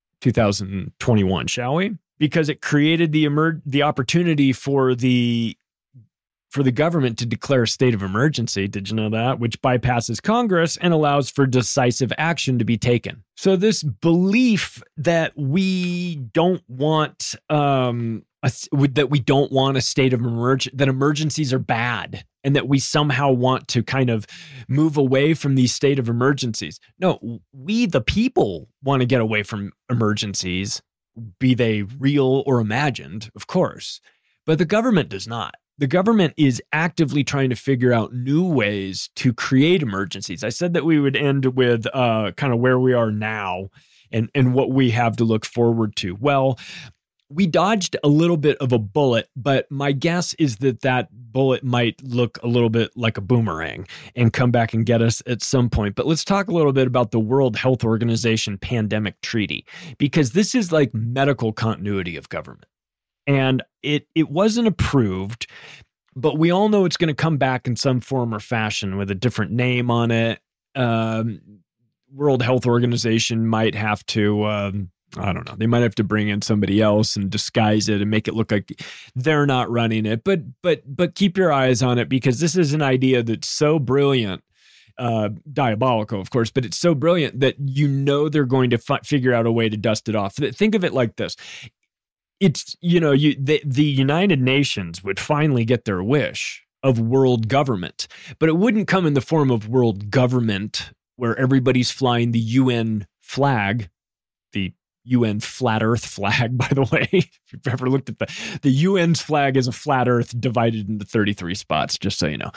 2021, shall we? Because it created the opportunity for the government to declare a state of emergency. Did you know that? Which bypasses Congress and allows for decisive action to be taken. So this belief that we don't want a state of emergency, that emergencies are bad, and that we somehow want to kind of move away from these state of emergencies. No, we the people want to get away from emergencies, be they real or imagined, of course, but the government does not. The government is actively trying to figure out new ways to create emergencies. I said that we would end with kind of where we are now and what we have to look forward to. Well, we dodged a little bit of a bullet, but my guess is that bullet might look a little bit like a boomerang and come back and get us at some point. But let's talk a little bit about the World Health Organization Pandemic Treaty, because this is like medical continuity of government. And it wasn't approved, but we all know it's going to come back in some form or fashion with a different name on it. World Health Organization might have to, I don't know, they might have to bring in somebody else and disguise it and make it look like they're not running it. But keep your eyes on it, because this is an idea that's so brilliant. Diabolical, of course, but it's so brilliant that they're going to figure out a way to dust it off. Think of it like this. It's, the United Nations would finally get their wish of world government, but it wouldn't come in the form of world government where everybody's flying the UN flag, the UN flat earth flag, by the way. If you've ever looked at the UN's flag is a flat earth divided into 33 spots, just so you know.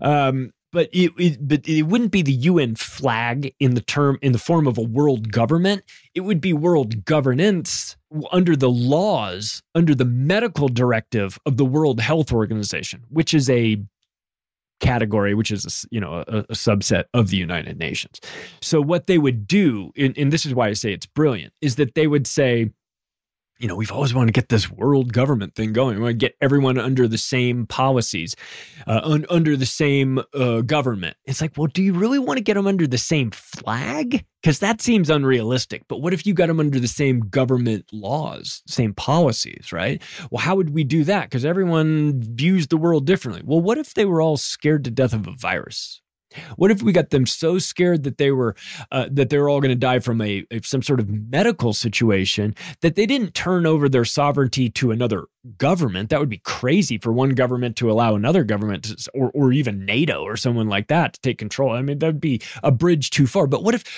But it wouldn't be the UN flag in the form of a world government. It would be world governance under the laws, under the medical directive of the World Health Organization, which is a category, which is a subset of the United Nations. So what they would do, and this is why I say it's brilliant, is that they would say, we've always wanted to get this world government thing going. We want to get everyone under the same policies, under the same government. It's like, well, do you really want to get them under the same flag? Because that seems unrealistic. But what if you got them under the same government laws, same policies, right? Well, how would we do that? Because everyone views the world differently. Well, what if they were all scared to death of a virus? What if we got them so scared that they were all going to die from some sort of medical situation that they didn't turn over their sovereignty to another government? That would be crazy for one government to allow another government or even NATO or someone like that to take control. I mean, that would be a bridge too far. But what if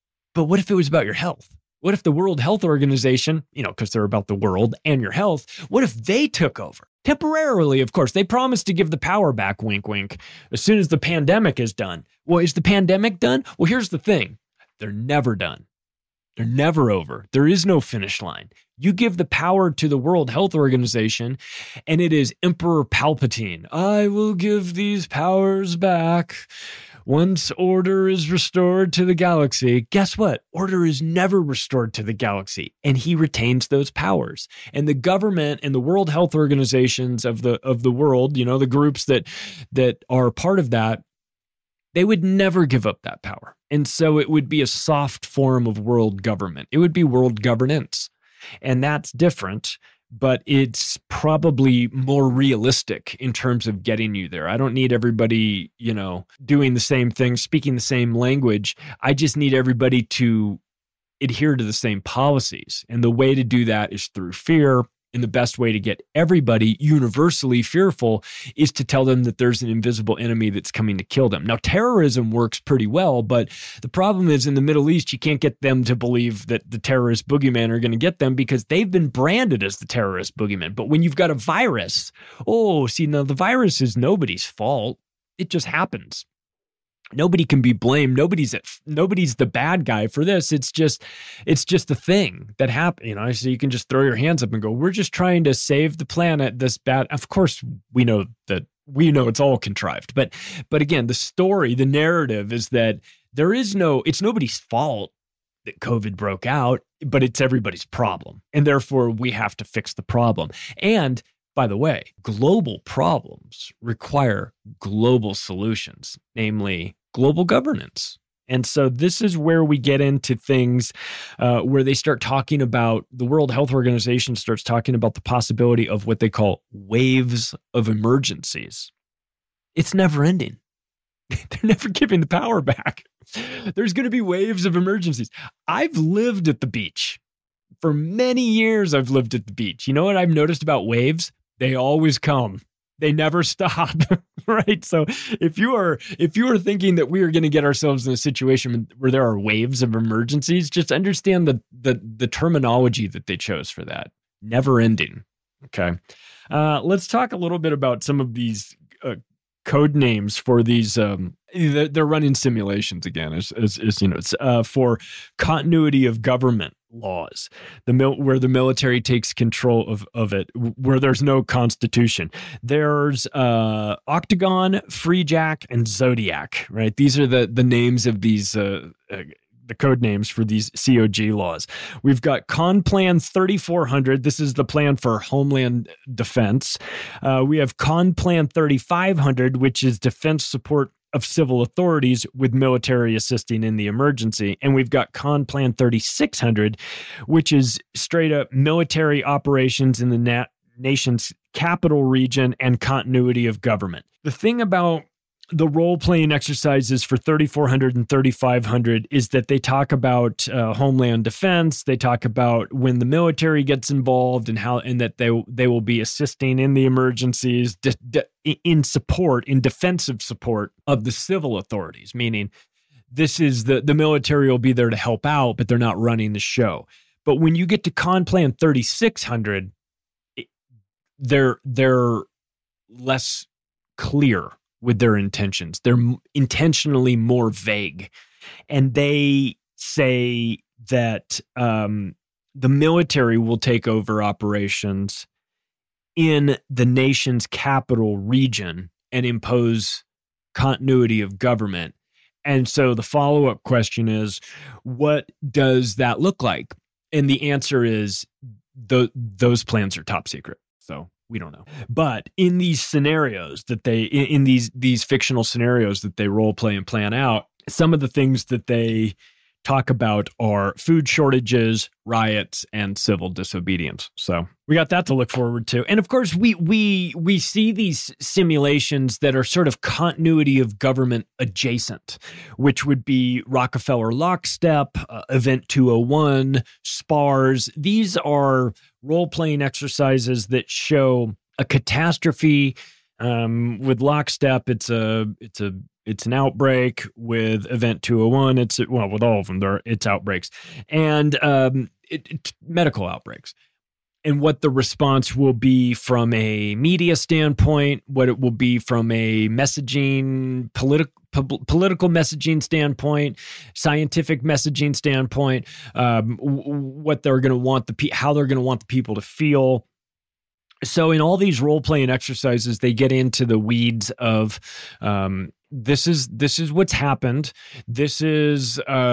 it was about your health? What if the World Health Organization, because they're about the world and your health, what if they took over? Temporarily, of course. They promised to give the power back, wink, wink, as soon as the pandemic is done. Well, is the pandemic done? Well, here's the thing. They're never done. They're never over. There is no finish line. You give the power to the World Health Organization, and it is Emperor Palpatine. I will give these powers back once order is restored to the galaxy. Guess what? Order is never restored to the galaxy, and he retains those powers. And the government and the World Health Organizations of the world, the groups that are part of that, they would never give up that power. And so it would be a soft form of world government. It would be world governance. And that's different, but it's probably more realistic in terms of getting you there. I don't need everybody, doing the same thing, speaking the same language. I just need everybody to adhere to the same policies. And the way to do that is through fear. And the best way to get everybody universally fearful is to tell them that there's an invisible enemy that's coming to kill them. Now, terrorism works pretty well, but the problem is in the Middle East, you can't get them to believe that the terrorist boogeyman are going to get them because they've been branded as the terrorist boogeyman. But when you've got a virus, now the virus is nobody's fault. It just happens. Nobody can be blamed. Nobody's the bad guy for this. It's just a thing that happened. So you can just throw your hands up and go, we're just trying to save the planet. This bad. Of course, we know it's all contrived. But again, the story, the narrative is that it's nobody's fault that COVID broke out, but it's everybody's problem. And therefore we have to fix the problem. And by the way, global problems require global solutions, namely global governance. And so this is where we get into things where they start talking about, the World Health Organization starts talking about the possibility of what they call waves of emergencies. It's never ending. They're never giving the power back. There's going to be waves of emergencies. I've lived at the beach. For many years, I've lived at the beach. You know what I've noticed about waves? They always come. They never stop, right? So if you are thinking that we are going to get ourselves in a situation where there are waves of emergencies, just understand the terminology that they chose for that. Never ending. Okay. Let's talk a little bit about some of these code names for these. They're running simulations again, it's for continuity of government laws, where the military takes control of it, where there's no constitution. There's Octagon, Freejack, and Zodiac, right? These are the names of these the code names for these COG laws. We've got Con Plan 3400. This is the plan for Homeland Defense. We have Con Plan 3500, which is defense support of civil authorities with military assisting in the emergency. And we've got Con Plan 3600, which is straight up military operations in the nation's capital region and continuity of government. The thing about the role-playing exercises for 3400 and 3500 is that they talk about homeland defense. They talk about when the military gets involved and that they will be assisting in the emergencies in defensive support of the civil authorities, meaning this is the military will be there to help out, but they're not running the show. But when you get to Con Plan 3600, they're less clear with their intentions. They're intentionally more vague. And they say that the military will take over operations in the nation's capital region and impose continuity of government. And so the follow-up question is, what does that look like? And the answer is those plans are top secret. So we don't know. But in these scenarios in these fictional scenarios that they role play and plan out, some of the things that they talk about are food shortages, riots, and civil disobedience. So we got that to look forward to. And of course, we see these simulations that are sort of continuity of government adjacent, which would be Rockefeller Lockstep, Event 201, SPARS. These are role-playing exercises that show a catastrophe. With Lockstep, it's an outbreak. With Event 201, with all of them, it's outbreaks and medical outbreaks. and what the response will be from a media standpoint, what it will be from a messaging, political messaging standpoint, scientific messaging standpoint, what they're going to want how they're going to want the people to feel. So in all these role-playing exercises, they get into the weeds of this is what's happened. This is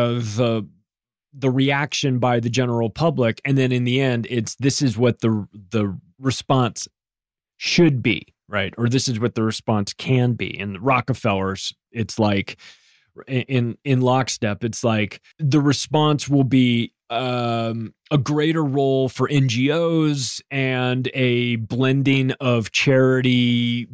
the reaction by the general public, and then in the end, this is what the response should be, right? Or this is what the response can be. And Rockefeller's, it's like in lockstep, it's like the response will be a greater role for NGOs and a blending of charity.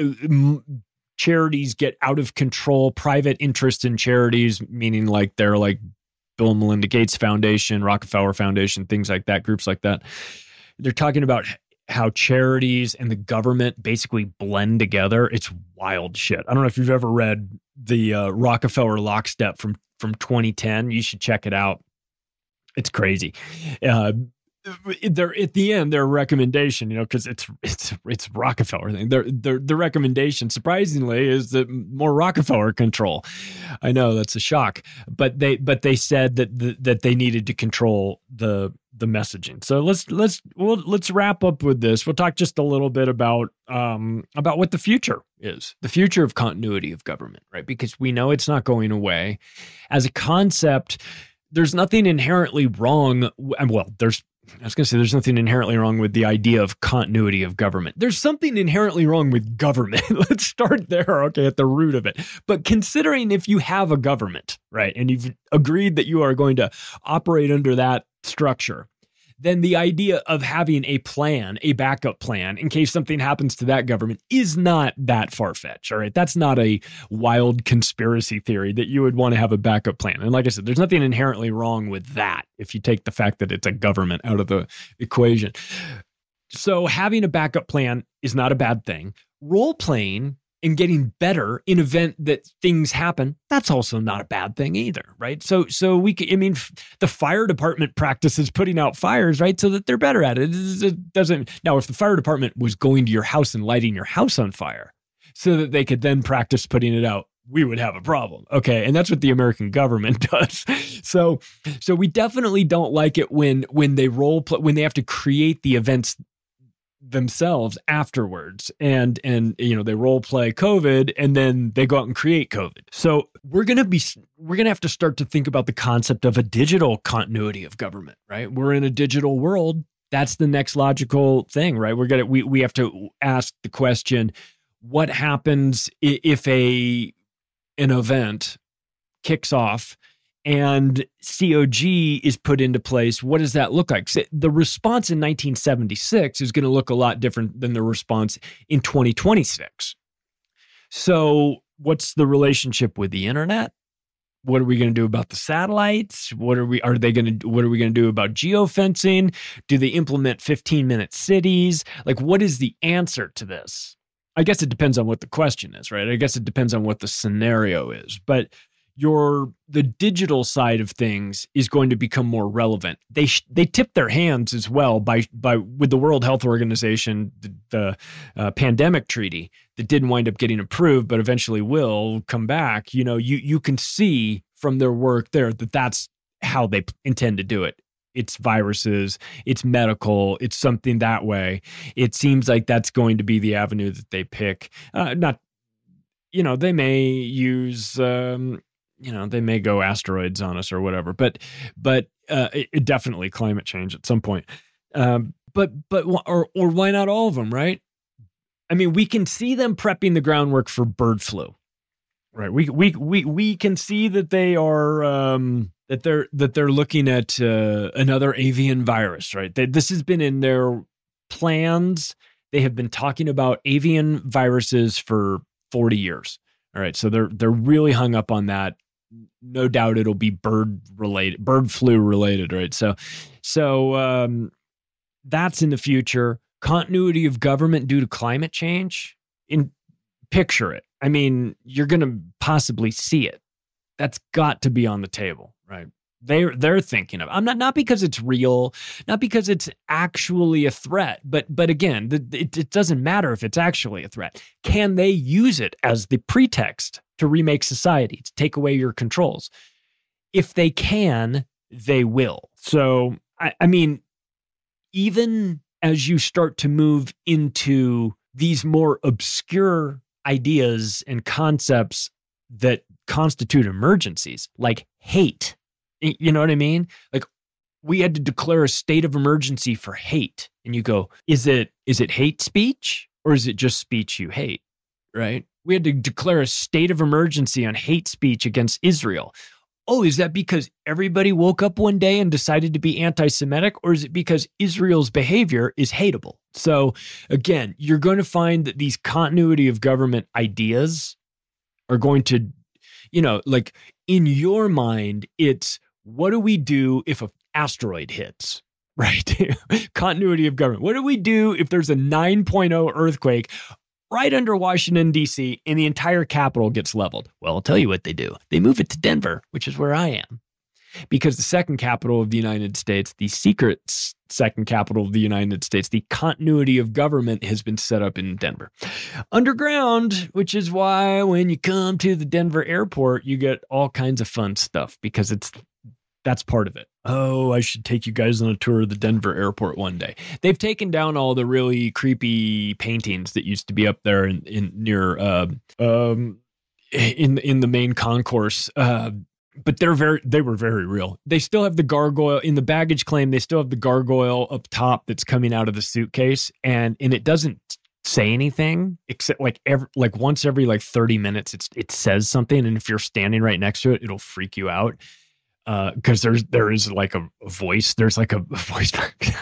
Charities get out of control, private interest in charities, meaning like they're like Bill and Melinda Gates Foundation, Rockefeller Foundation, things like that, groups like that. They're talking about how charities and the government basically blend together. It's wild shit. I don't know if you've ever read the Rockefeller Lockstep from 2010. You should check it out. It's crazy. They're at the end, their recommendation, because it's Rockefeller thing. Their recommendation, surprisingly, is that more Rockefeller control. I know that's a shock, but they said that they needed to control the messaging. So let's wrap up with this. We'll talk just a little bit about what the future is, the future of continuity of government, right? Because we know it's not going away as a concept. There's nothing inherently wrong. Well, there's nothing inherently wrong with the idea of continuity of government. There's something inherently wrong with government. Let's start there, okay, at the root of it. But considering if you have a government, right, and you've agreed that you are going to operate under that structure, then the idea of having a plan, a backup plan, in case something happens to that government is not that far-fetched, all right? That's not a wild conspiracy theory that you would want to have a backup plan. And like I said, there's nothing inherently wrong with that if you take the fact that it's a government out of the equation. So having a backup plan is not a bad thing. Role-playing and getting better in event that things happen, that's also not a bad thing either, right? So the fire department practices putting out fires, right, so that they're better at it. It doesn't. Now, if the fire department was going to your house and lighting your house on fire so that they could then practice putting it out, we would have a problem. Okay. And that's what the American government does. So we definitely don't like it when they when they have to create the events themselves afterwards, and they role play COVID and then they go out and create COVID. So we're gonna have to start to think about the concept of a digital continuity of government, right? We're in a digital world. That's the next logical thing, right? We have to ask the question: what happens if an event kicks off and COG is put into place? What does that look like? So the response in 1976 is going to look a lot different than the response in 2026. So what's the relationship with the internet? What are we going to do about the satellites? What are we going to do about geofencing? Do they implement 15-minute cities? Like, what is the answer to this? I guess it depends on what the question is, right? I guess it depends on what the scenario is, but the digital side of things is going to become more relevant. They tip their hands as well by with the World Health Organization, the pandemic treaty that didn't wind up getting approved, but eventually will come back. You can see from their work there that that's how they intend to do it. It's viruses, it's medical, it's something that way. It seems like that's going to be the avenue that they pick. They may use. They may go asteroids on us or whatever, but it definitely climate change at some point. But why not all of them, right? I mean, we can see them prepping the groundwork for bird flu, right? We can see that they are that they're looking at another avian virus, right? This has been in their plans. They have been talking about avian viruses for 40 years. All right, so they're really hung up on that. No doubt it'll be bird flu related, right? So that's in the future. Continuity of government due to climate change. Picture it. I mean, you're going to possibly see it. That's got to be on the table, right? they're thinking of. I'm not because it's real, not because it's actually a threat, but again, it doesn't matter if it's actually a threat. Can they use it as the pretext to remake society, to take away your controls? If they can, they will. So, I mean, even as you start to move into these more obscure ideas and concepts that constitute emergencies, like hate, you know what I mean? Like, we had to declare a state of emergency for hate. And you go, is it hate speech or is it just speech you hate, right? We had to declare a state of emergency on hate speech against Israel. Oh, is that because everybody woke up one day and decided to be anti-Semitic, or is it because Israel's behavior is hateable? So again, you're going to find that these continuity of government ideas are going to, like in your mind, it's what do we do if an asteroid hits, right? Continuity of government. What do we do if there's a 9.0 earthquake right under Washington, D.C., and the entire Capitol gets leveled? Well, I'll tell you what they do. They move it to Denver, which is where I am. Because the second capital of the United States, the secret second capital of the United States, the continuity of government has been set up in Denver. Underground, which is why when you come to the Denver airport, you get all kinds of fun stuff because that's part of it. Oh, I should take you guys on a tour of the Denver airport one day. They've taken down all the really creepy paintings that used to be up there in the main concourse. But they were very real. They still have the gargoyle in the baggage claim. They still have the gargoyle up top that's coming out of the suitcase, and it doesn't say anything except like once every 30 minutes it says something, and if you're standing right next to it, it'll freak you out. Because there is like a voice. There's like a voice.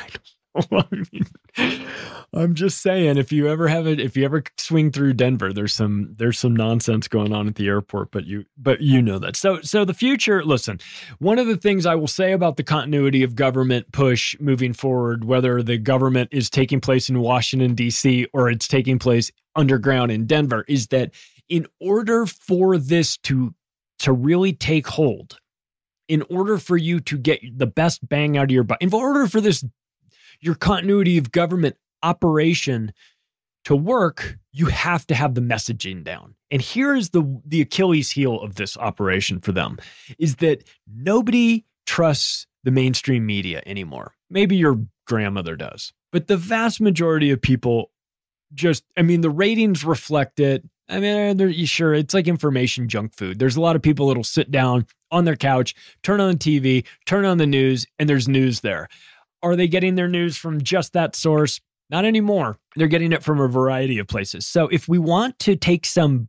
I'm just saying, if you ever swing through Denver, there's some nonsense going on at the airport, but you know that. So the future, listen, one of the things I will say about the continuity of government push moving forward, whether the government is taking place in Washington, D.C. or it's taking place underground in Denver, is that in order for this to really take hold, in order for you to get the best bang out of your butt, in order for your continuity of government operation to work, you have to have the messaging down. And here is the Achilles heel of this operation for them, is that nobody trusts the mainstream media anymore. Maybe your grandmother does, but the vast majority of people the ratings reflect it. I mean, sure, it's like information junk food. There's a lot of people that'll sit down on their couch, turn on the TV, turn on the news, and there's news there. Are they getting their news from just that source? Not anymore. They're getting it from a variety of places. So if we want to take some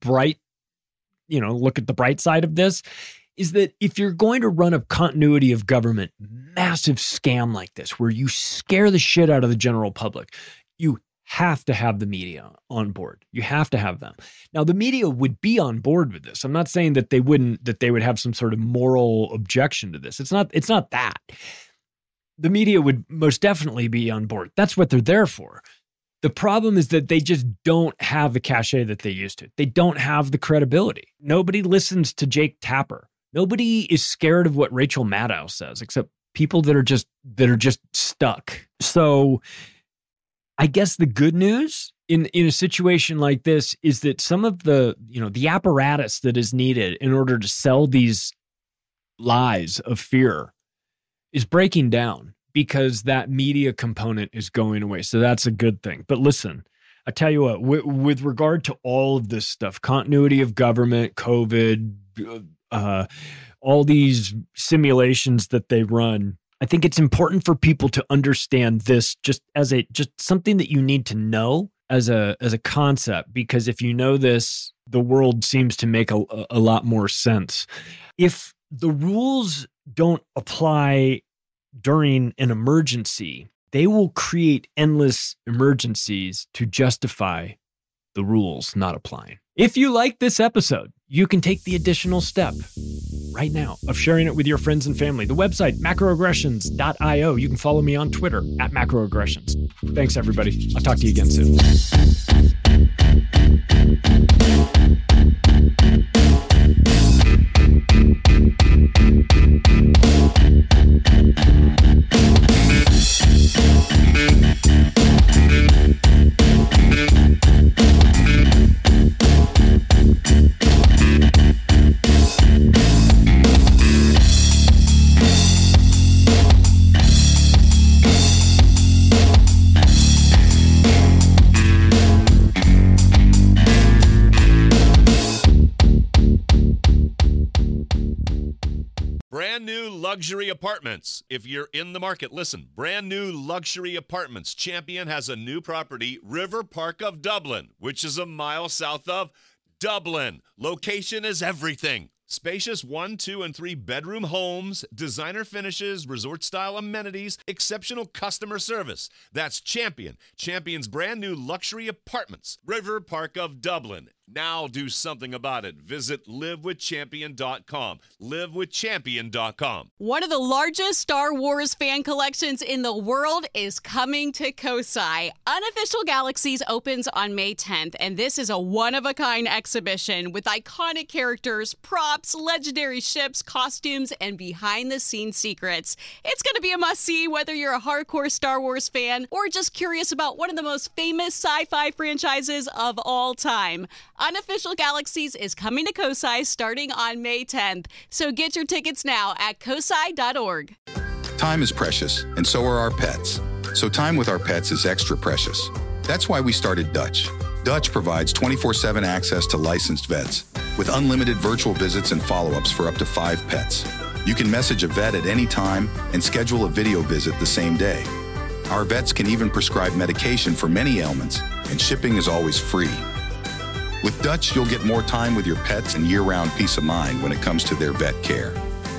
look at the bright side of this, is that if you're going to run a continuity of government massive scam like this, where you scare the shit out of the general public, you have to have the media on board. You have to have them. Now, the media would be on board with this. I'm not saying that they would have some sort of moral objection to this. It's not that. The media would most definitely be on board. That's what they're there for. The problem is that they just don't have the cachet that they used to. They don't have the credibility. Nobody listens to Jake Tapper. Nobody is scared of what Rachel Maddow says, except people that are just stuck. So I guess the good news in a situation like this is that some of the apparatus that is needed in order to sell these lies of fear is breaking down, because that media component is going away. So that's a good thing. But listen, I tell you what, with regard to all of this stuff, continuity of government, COVID, all these simulations that they run, I think it's important for people to understand this just something that you need to know as a concept, because if you know this, the world seems to make a lot more sense. If the rules don't apply during an emergency, they will create endless emergencies to justify the rules not applying. If you like this episode, you can take the additional step right now of sharing it with your friends and family. The website, macroaggressions.io. You can follow me on Twitter at macroaggressions. Thanks, everybody. I'll talk to you again soon. luxury apartments. If you're in the market, listen. Brand new luxury apartments. Champion has a new property, River Park of Dublin, which is a mile south of Dublin. Location is everything. Spacious 1, 2, and 3 bedroom homes, designer finishes, resort-style amenities, exceptional customer service. That's Champion. Champion's brand new luxury apartments. River Park of Dublin. Now do something about it. Visit livewithchampion.com. livewithchampion.com. One of the largest Star Wars fan collections in the world is coming to Kosai. Unofficial Galaxies opens on May 10th, and this is a one-of-a-kind exhibition with iconic characters, props, legendary ships, costumes, and behind-the-scenes secrets. It's going to be a must-see whether you're a hardcore Star Wars fan or just curious about one of the most famous sci-fi franchises of all time. Unofficial Galaxies is coming to Kosai starting on May 10th, so get your tickets now at kosai.org. Time is precious, and so are our pets. So time with our pets is extra precious. That's why we started Dutch. Dutch provides 24/7 access to licensed vets, with unlimited virtual visits and follow-ups for up to 5 pets. You can message a vet at any time and schedule a video visit the same day. Our vets can even prescribe medication for many ailments, and shipping is always free. With Dutch, you'll get more time with your pets and year-round peace of mind when it comes to their vet care.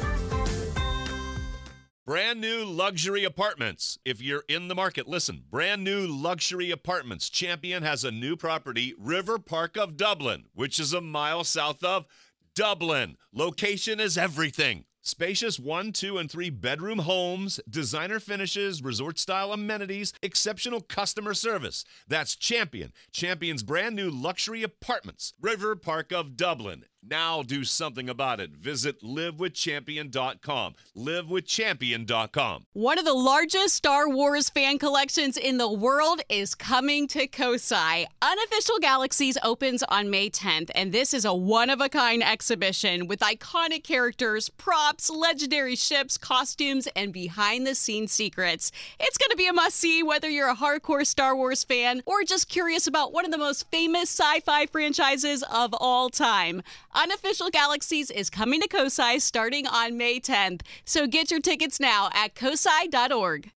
Brand new luxury apartments. If you're in the market, listen. Brand new luxury apartments. Champion has a new property, River Park of Dublin, which is a mile south of Dublin. Location is everything. Spacious 1, 2, and 3 bedroom homes, designer finishes, resort-style amenities, exceptional customer service. That's Champion. Champion's brand new luxury apartments. River Park of Dublin. Now do something about it. Visit livewithchampion.com. livewithchampion.com. One of the largest Star Wars fan collections in the world is coming to Kosai. Unofficial Galaxies opens on May 10th, and this is a one-of-a-kind exhibition with iconic characters, props, legendary ships, costumes, and behind-the-scenes secrets. It's going to be a must-see whether you're a hardcore Star Wars fan or just curious about one of the most famous sci-fi franchises of all time. Unofficial Galaxies is coming to Kosai starting on May 10th, so get your tickets now at kosai.org.